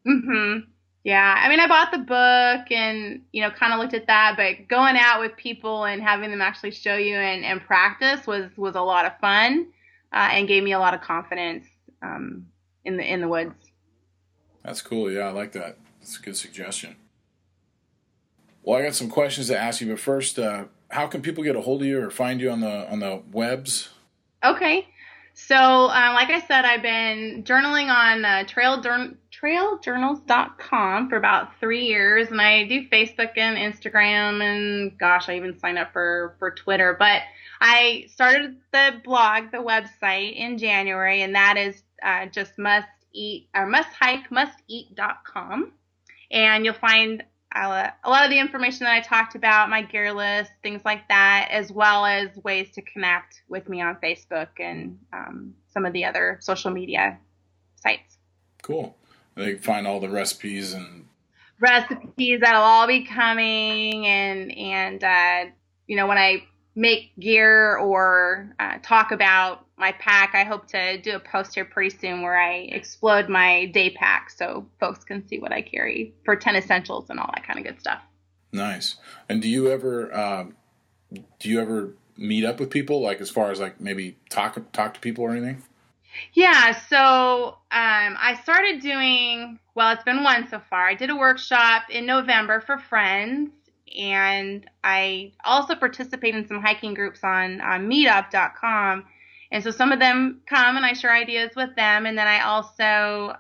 Yeah. I mean, I bought the book and, kind of looked at that, but going out with people and having them actually show you and practice was a lot of fun and gave me a lot of confidence in the woods. That's cool. Yeah, I like that. That's a good suggestion. Well, I got some questions to ask you, but first, how can people get a hold of you or find you on the webs? Okay. So, like I said, I've been journaling on trailjournals.com for about 3 years, and I do Facebook and Instagram, and gosh, I even signed up for Twitter. But I started the blog, the website, in January, and that is just mustheike.com, and you'll find a lot of the information that I talked about, my gear list, things like that, as well as ways to connect with me on Facebook and some of the other social media sites. Cool. They can find all the recipes that'll all be coming, and when I make gear or talk about my pack, I hope to do a post here pretty soon where I explode my day pack so folks can see what I carry for 10 essentials and all that kind of good stuff. Nice. And do you ever meet up with people, like as far as like maybe talk to people or anything? Yeah. So I started doing, it's been one so far. I did a workshop in November for friends, and I also participate in some hiking groups on meetup.com. And so some of them come and I share ideas with them. And then I also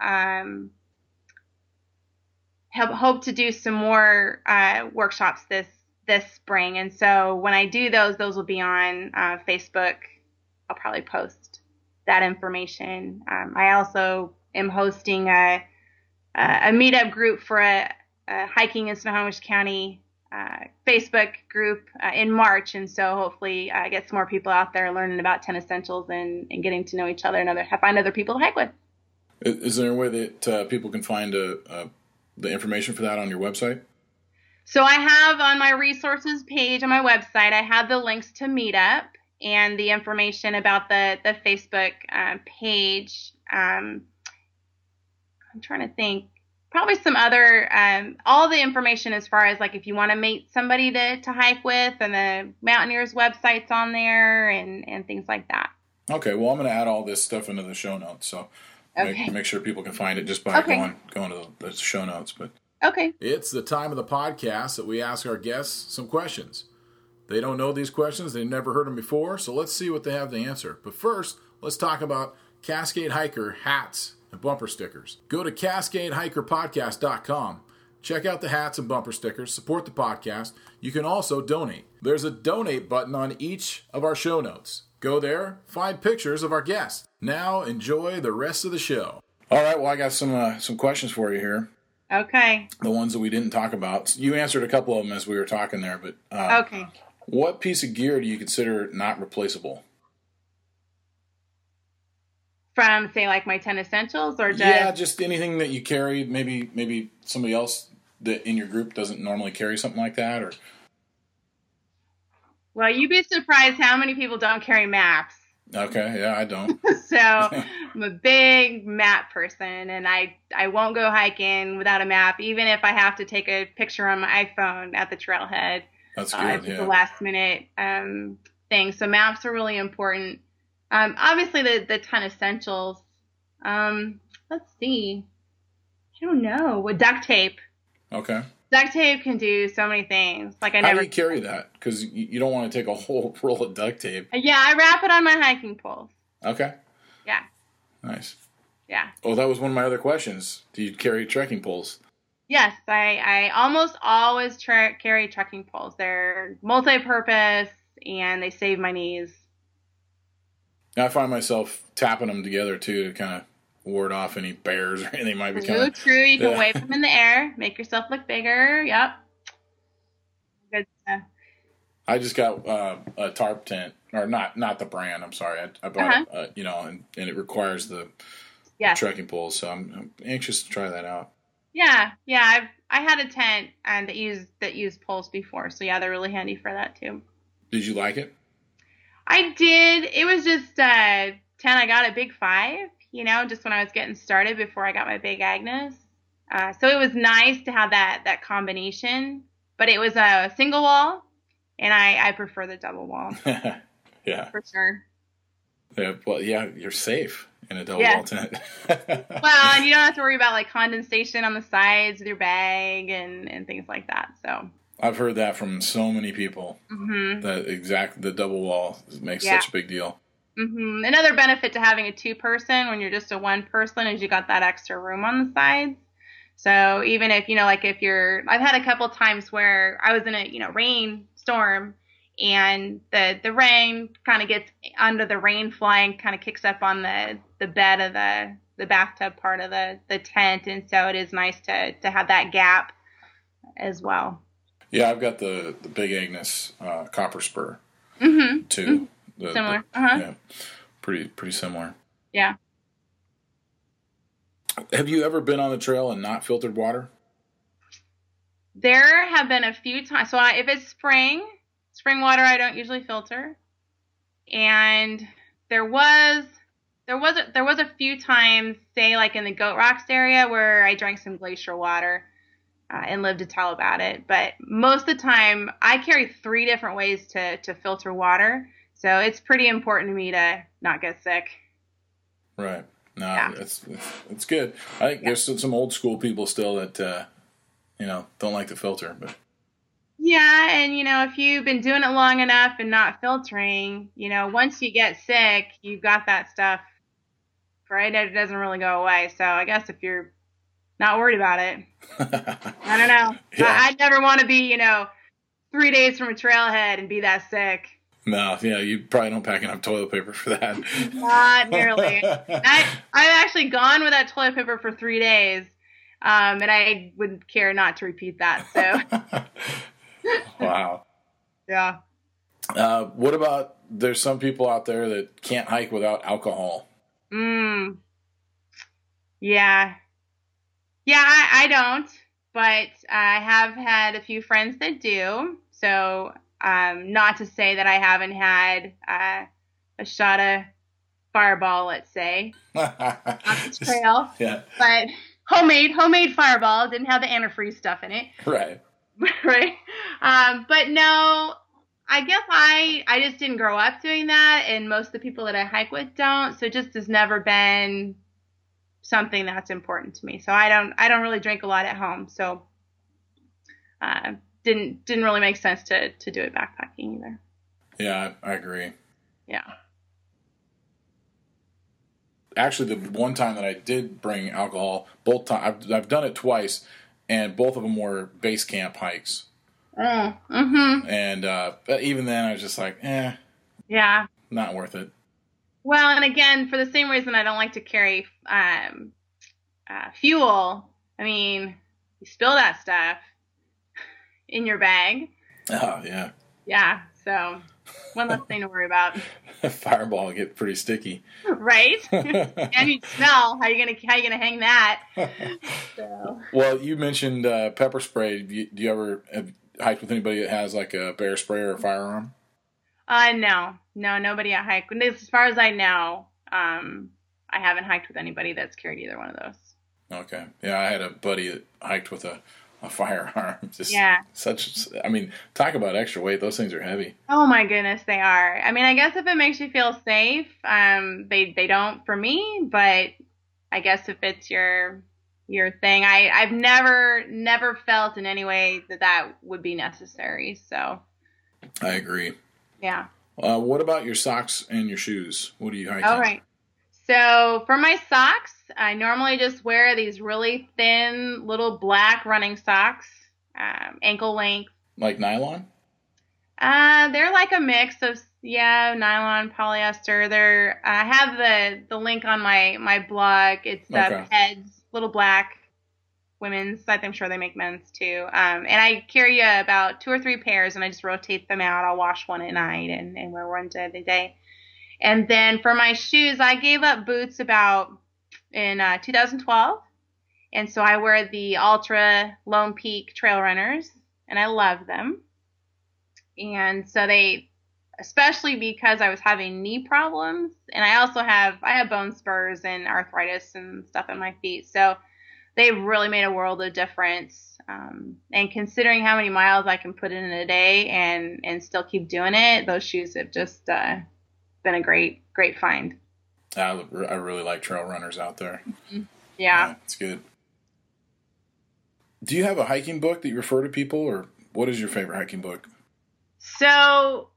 hope to do some more workshops this spring. And so when I do those will be on Facebook. I'll probably post that information. I also am hosting a meetup group for a hiking in Snohomish County Facebook group in March, and so hopefully get some more people out there learning about 10 essentials and getting to know each other and find other people to hike with. Is there a way that people can find the information for that on your website? So I have on my resources page on my website, I have the links to Meetup and the information about the Facebook page. I'm trying to think. Probably some other, all the information as far as like if you want to meet somebody to hike with, and the Mountaineers website's on there and things like that. Okay, well, I'm going to add all this stuff into the show notes, so make sure people can find it just by going to the show notes. But okay, it's the time of the podcast that we ask our guests some questions. They don't know these questions; they've never heard them before, so let's see what they have to answer. But first, let's talk about Cascade Hiker hats and bumper stickers. Go to CascadeHikerPodcast.com. Check out the hats and bumper stickers. Support the podcast. You can also donate. There's a donate button on each of our show notes. Go there, find pictures of our guests. Now enjoy the rest of the show. All right, well, I got some questions for you here. Okay. The ones that we didn't talk about. You answered a couple of them as we were talking there, but okay. What piece of gear do you consider not replaceable? From, say, like my 10 essentials, or just... Yeah, just anything that you carry. Maybe somebody else that in your group doesn't normally carry something like that, or... Well, you'd be surprised how many people don't carry maps. Okay, yeah, I don't. So I'm a big map person, and I won't go hiking without a map, even if I have to take a picture on my iPhone at the trailhead. That's good, It's a last minute thing. So maps are really important. Obviously the 10 essentials. Let's see. I don't know. With duct tape. Okay. Duct tape can do so many things. Like How do you carry that? Because you don't want to take a whole roll of duct tape. Yeah, I wrap it on my hiking poles. Okay. Yeah. Nice. Yeah. Oh, that was one of my other questions. Do you carry trekking poles? Yes, I almost always carry trekking poles. They're multi-purpose, and they save my knees. I find myself tapping them together, too, to kind of ward off any bears or anything might be coming. True. You can wave them in the air, make yourself look bigger. Yep. Good stuff. I just got a tarp tent, or not the brand. I'm sorry. I bought it, and it requires the trekking poles, so I'm anxious to try that out. Yeah. I had a tent that used poles before, so yeah, they're really handy for that too. Did you like it? I did. It was just 10. I got a big 5. Just when I was getting started before I got my big Agnes. So it was nice to have that combination, but it was a single wall, and I prefer the double wall. Yeah. For sure. Yeah, well, yeah, you're safe in a double wall tent. Well, and you don't have to worry about like condensation on the sides with your bag and things like that. So I've heard that from so many people. Mm-hmm. The double wall makes such a big deal. Mm-hmm. Another benefit to having a 2-person when you're just a 1-person is you got that extra room on the sides. So even if, I've had a couple times where I was in a, rainstorm, and the rain kind of gets under the rain fly and kind of kicks up on the bed of the bathtub part of the tent. And so it is nice to have that gap as well. Yeah, I've got the Big Agnes copper spur too. Mm-hmm. Similar. Yeah, pretty similar. Yeah. Have you ever been on the trail and not filtered water? There have been a few times. So if it's spring water, I don't usually filter. And there was a few times, say like in the Goat Rocks area, where I drank some glacier water and lived to tell about it. But most of the time, I carry 3 different ways to filter water. So it's pretty important to me to not get sick. Right. No, it's good. I think there's some old school people still that, don't like to filter. But yeah, and, if you've been doing it long enough and not filtering, once you get sick, you've got that stuff, right? It doesn't really go away. So I guess if you're not worried about it, I don't know. Yeah. I'd never want to be, 3 days from a trailhead and be that sick. No, you probably don't pack enough toilet paper for that. Not nearly. I've actually gone without toilet paper for 3 days, and I wouldn't care not to repeat that. So, wow. Yeah. What about there's some people out there that can't hike without alcohol? Yeah. Yeah, I don't, but I have had a few friends that do. So. Not to say that I haven't had a shot of Fireball, let's say, on the trail. Yeah. But homemade Fireball, didn't have the antifreeze stuff in it. Right. Right. But no, I guess I just didn't grow up doing that, and most of the people that I hike with don't. So it just has never been something that's important to me. So I don't really drink a lot at home. So didn't really make sense to do it backpacking either. Yeah, I agree. Yeah. actually, the one time that I did bring alcohol, both times I've done it twice, and both of them were base camp hikes. Mm-hmm. And but even then, I was just like, yeah, not worth it. Well, and again, for the same reason I don't like to carry fuel. I mean, you spill that stuff in your bag. Oh yeah. Yeah. So one less thing to worry about. Fireball will get pretty sticky. Right? And you smell. How you gonna hang that? So. Well, you mentioned pepper spray. Do you ever have hiked with anybody that has like a bear spray or a firearm? No, nobody I hike. As far as I know, I haven't hiked with anybody that's carried either one of those. Okay. Yeah, I had a buddy that hiked with a firearm. Just I mean, talk about extra weight. Those things are heavy. Oh my goodness, they are. I mean, I guess if it makes you feel safe, they don't for me, but I guess if it's your thing, I've never felt in any way that would be necessary. So I agree. Yeah. What about your socks and your shoes? What do you hike? All right. So for my socks, I normally just wear these really thin little black running socks, ankle length. Like nylon? They're like a mix of nylon, polyester. I have the link on my blog. It's Peds, little black women's. I'm sure they make men's too. And I carry about 2 or 3 pairs, and I just rotate them out. I'll wash one at night and wear one the day. And then for my shoes, I gave up boots about in 2012. And so I wear the Ultra Lone Peak Trail Runners, and I love them. And so especially because I was having knee problems, and I have bone spurs and arthritis and stuff in my feet. So they've really made a world of difference. And considering how many miles I can put in a day and still keep doing it, those shoes have just been a great find. I really like trail runners out there. Mm-hmm. Yeah, it's good. Do you have a hiking book that you refer to people, or what is your favorite hiking book? So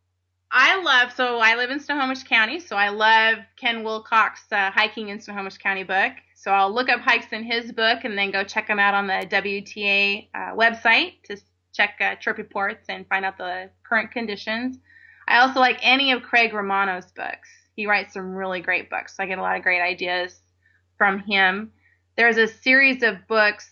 I live in Snohomish County, so I love Ken Wilcox's Hiking in Snohomish County book. So I'll look up hikes in his book and then go check them out on the WTA website to check trip reports and find out the current conditions. I also like any of Craig Romano's books. He writes some really great books. I get a lot of great ideas from him. There's a series of books,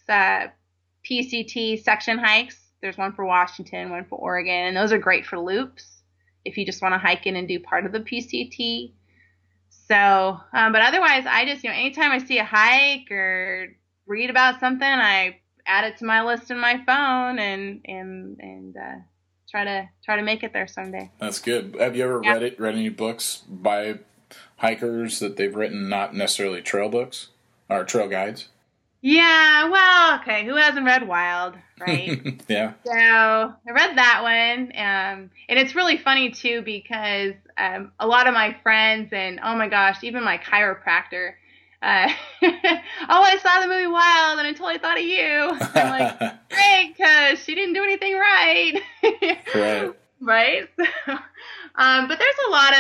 PCT section hikes. There's one for Washington, one for Oregon, and those are great for loops if you just want to hike in and do part of the PCT. So, but otherwise, I just, anytime I see a hike or read about something, I add it to my list in my phone and try to make it there someday. That's good. Have you ever read any books by hikers that they've written, not necessarily trail books or trail guides? Yeah, well, okay. Who hasn't read Wild, right? Yeah. So I read that one, and it's really funny too because a lot of my friends and oh my gosh, even my chiropractor. I saw the movie Wild and I totally thought of you. I'm like, great, because she didn't do anything right. Right. Right? So, but there's a lot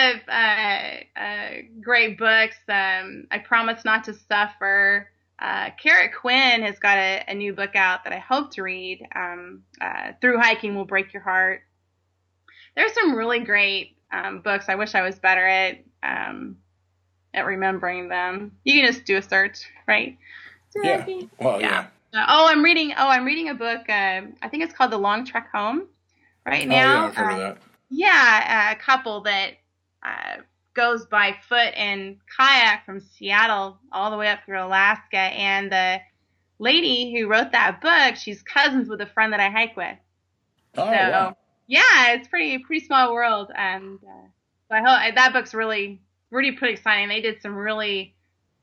of great books. I Promise Not to Suffer. Carrot Quinn has got a new book out that I hope to read. Through Hiking Will Break Your Heart. There's some really great books. I wish I was better at remembering them. You can just do a search, right? Yeah. Well, yeah. I'm reading a book. I think it's called The Long Trek Home. Right now. Oh, yeah, I've heard of that. Yeah, a couple that goes by foot and kayak from Seattle all the way up through Alaska. And the lady who wrote that book, she's cousins with a friend that I hike with. Oh, wow. Yeah, it's pretty small world. And so I hope that book's really pretty exciting. They did some really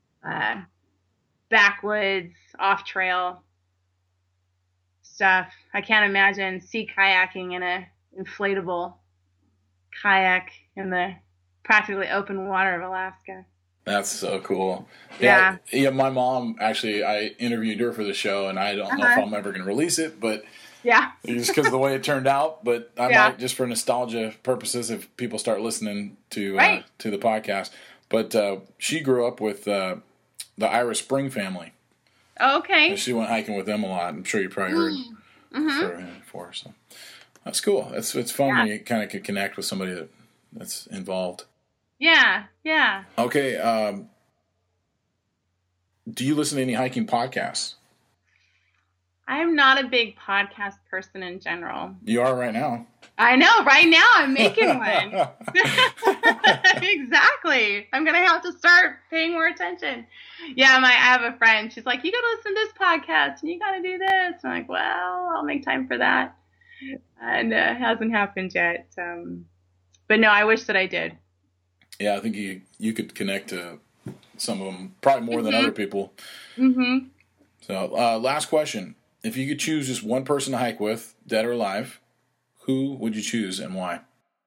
backwoods, off-trail stuff. I can't imagine sea kayaking in a inflatable kayak in the practically open water of Alaska. That's so cool. Yeah. My mom, actually, I interviewed her for the show, and I don't know if I'm ever going to release it, but just because of the way it turned out. But I might, just for nostalgia purposes, if people start listening to the podcast. But she grew up with the Irish Spring family. Okay. And she went hiking with them a lot. I'm sure you probably heard before. So that's cool. It's fun when you kind of can connect with somebody that's involved. Yeah, yeah. Okay. Do you listen to any hiking podcasts? I'm not a big podcast person in general. You are right now. I know. Right now I'm making one. Exactly. I'm going to have to start paying more attention. Yeah, I have a friend. She's like, you got to listen to this podcast and you got to do this. I'm like, well, I'll make time for that. And it hasn't happened yet. But no, I wish that I did. Yeah, I think you could connect to some of them, probably more than other people. Mm-hmm. So last question. If you could choose just one person to hike with, dead or alive, who would you choose and why?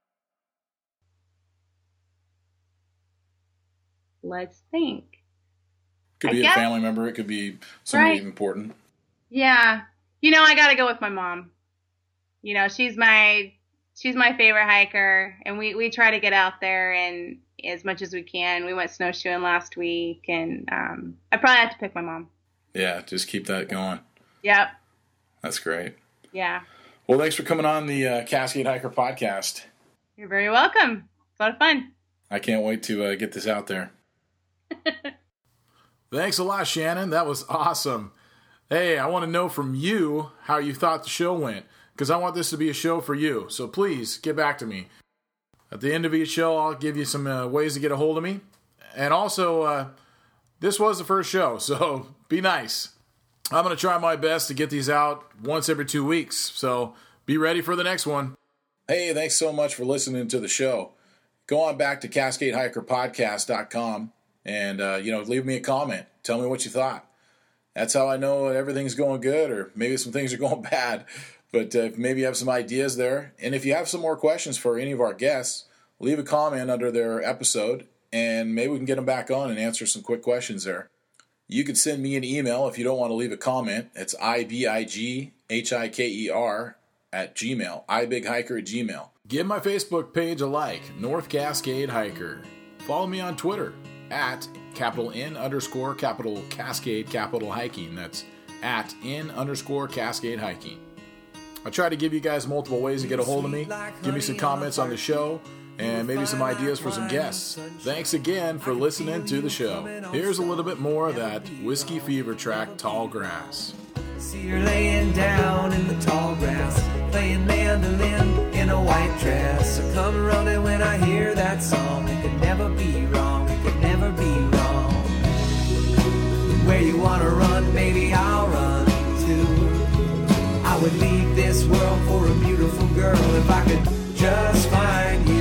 Let's think. Could be a family member. It could be somebody important. Yeah. I got to go with my mom. She's my favorite hiker, and we try to get out there and as much as we can. We went snowshoeing last week, and I probably have to pick my mom. Yeah, just keep that going. Yep. That's great. Yeah. Well, thanks for coming on the Cascade Hiker podcast. You're very welcome. It's a lot of fun. I can't wait to get this out there. Thanks a lot, Shannon. That was awesome. Hey, I want to know from you how you thought the show went, because I want this to be a show for you. So please get back to me. At the end of each show, I'll give you some ways to get a hold of me. And also, this was the first show, so be nice. I'm going to try my best to get these out once every 2 weeks, so be ready for the next one. Hey, thanks so much for listening to the show. Go on back to CascadeHikerPodcast.com and, leave me a comment. Tell me what you thought. That's how I know everything's going good, or maybe some things are going bad. But maybe you have some ideas there. And if you have some more questions for any of our guests, leave a comment under their episode, and maybe we can get them back on and answer some quick questions there. You can send me an email if you don't want to leave a comment. It's ibighiker@gmail, ibighiker@gmail. Give my Facebook page a like, North Cascade Hiker. Follow me on Twitter at @N_Cascade Hiking. That's at N_Cascade Hiking. I try to give you guys multiple ways to get a hold of me. Give me some comments on the show, and maybe some ideas for some guests. Thanks again for listening to the show. Here's a little bit more of that Whiskey Fever track, Tall Grass. See her laying down in the tall grass, playing mandolin in a white dress. So come running when I hear that song. It could never be wrong, it could never be wrong. Where you wanna run, baby, I'll run too. I would leave this world for a beautiful girl if I could just find you.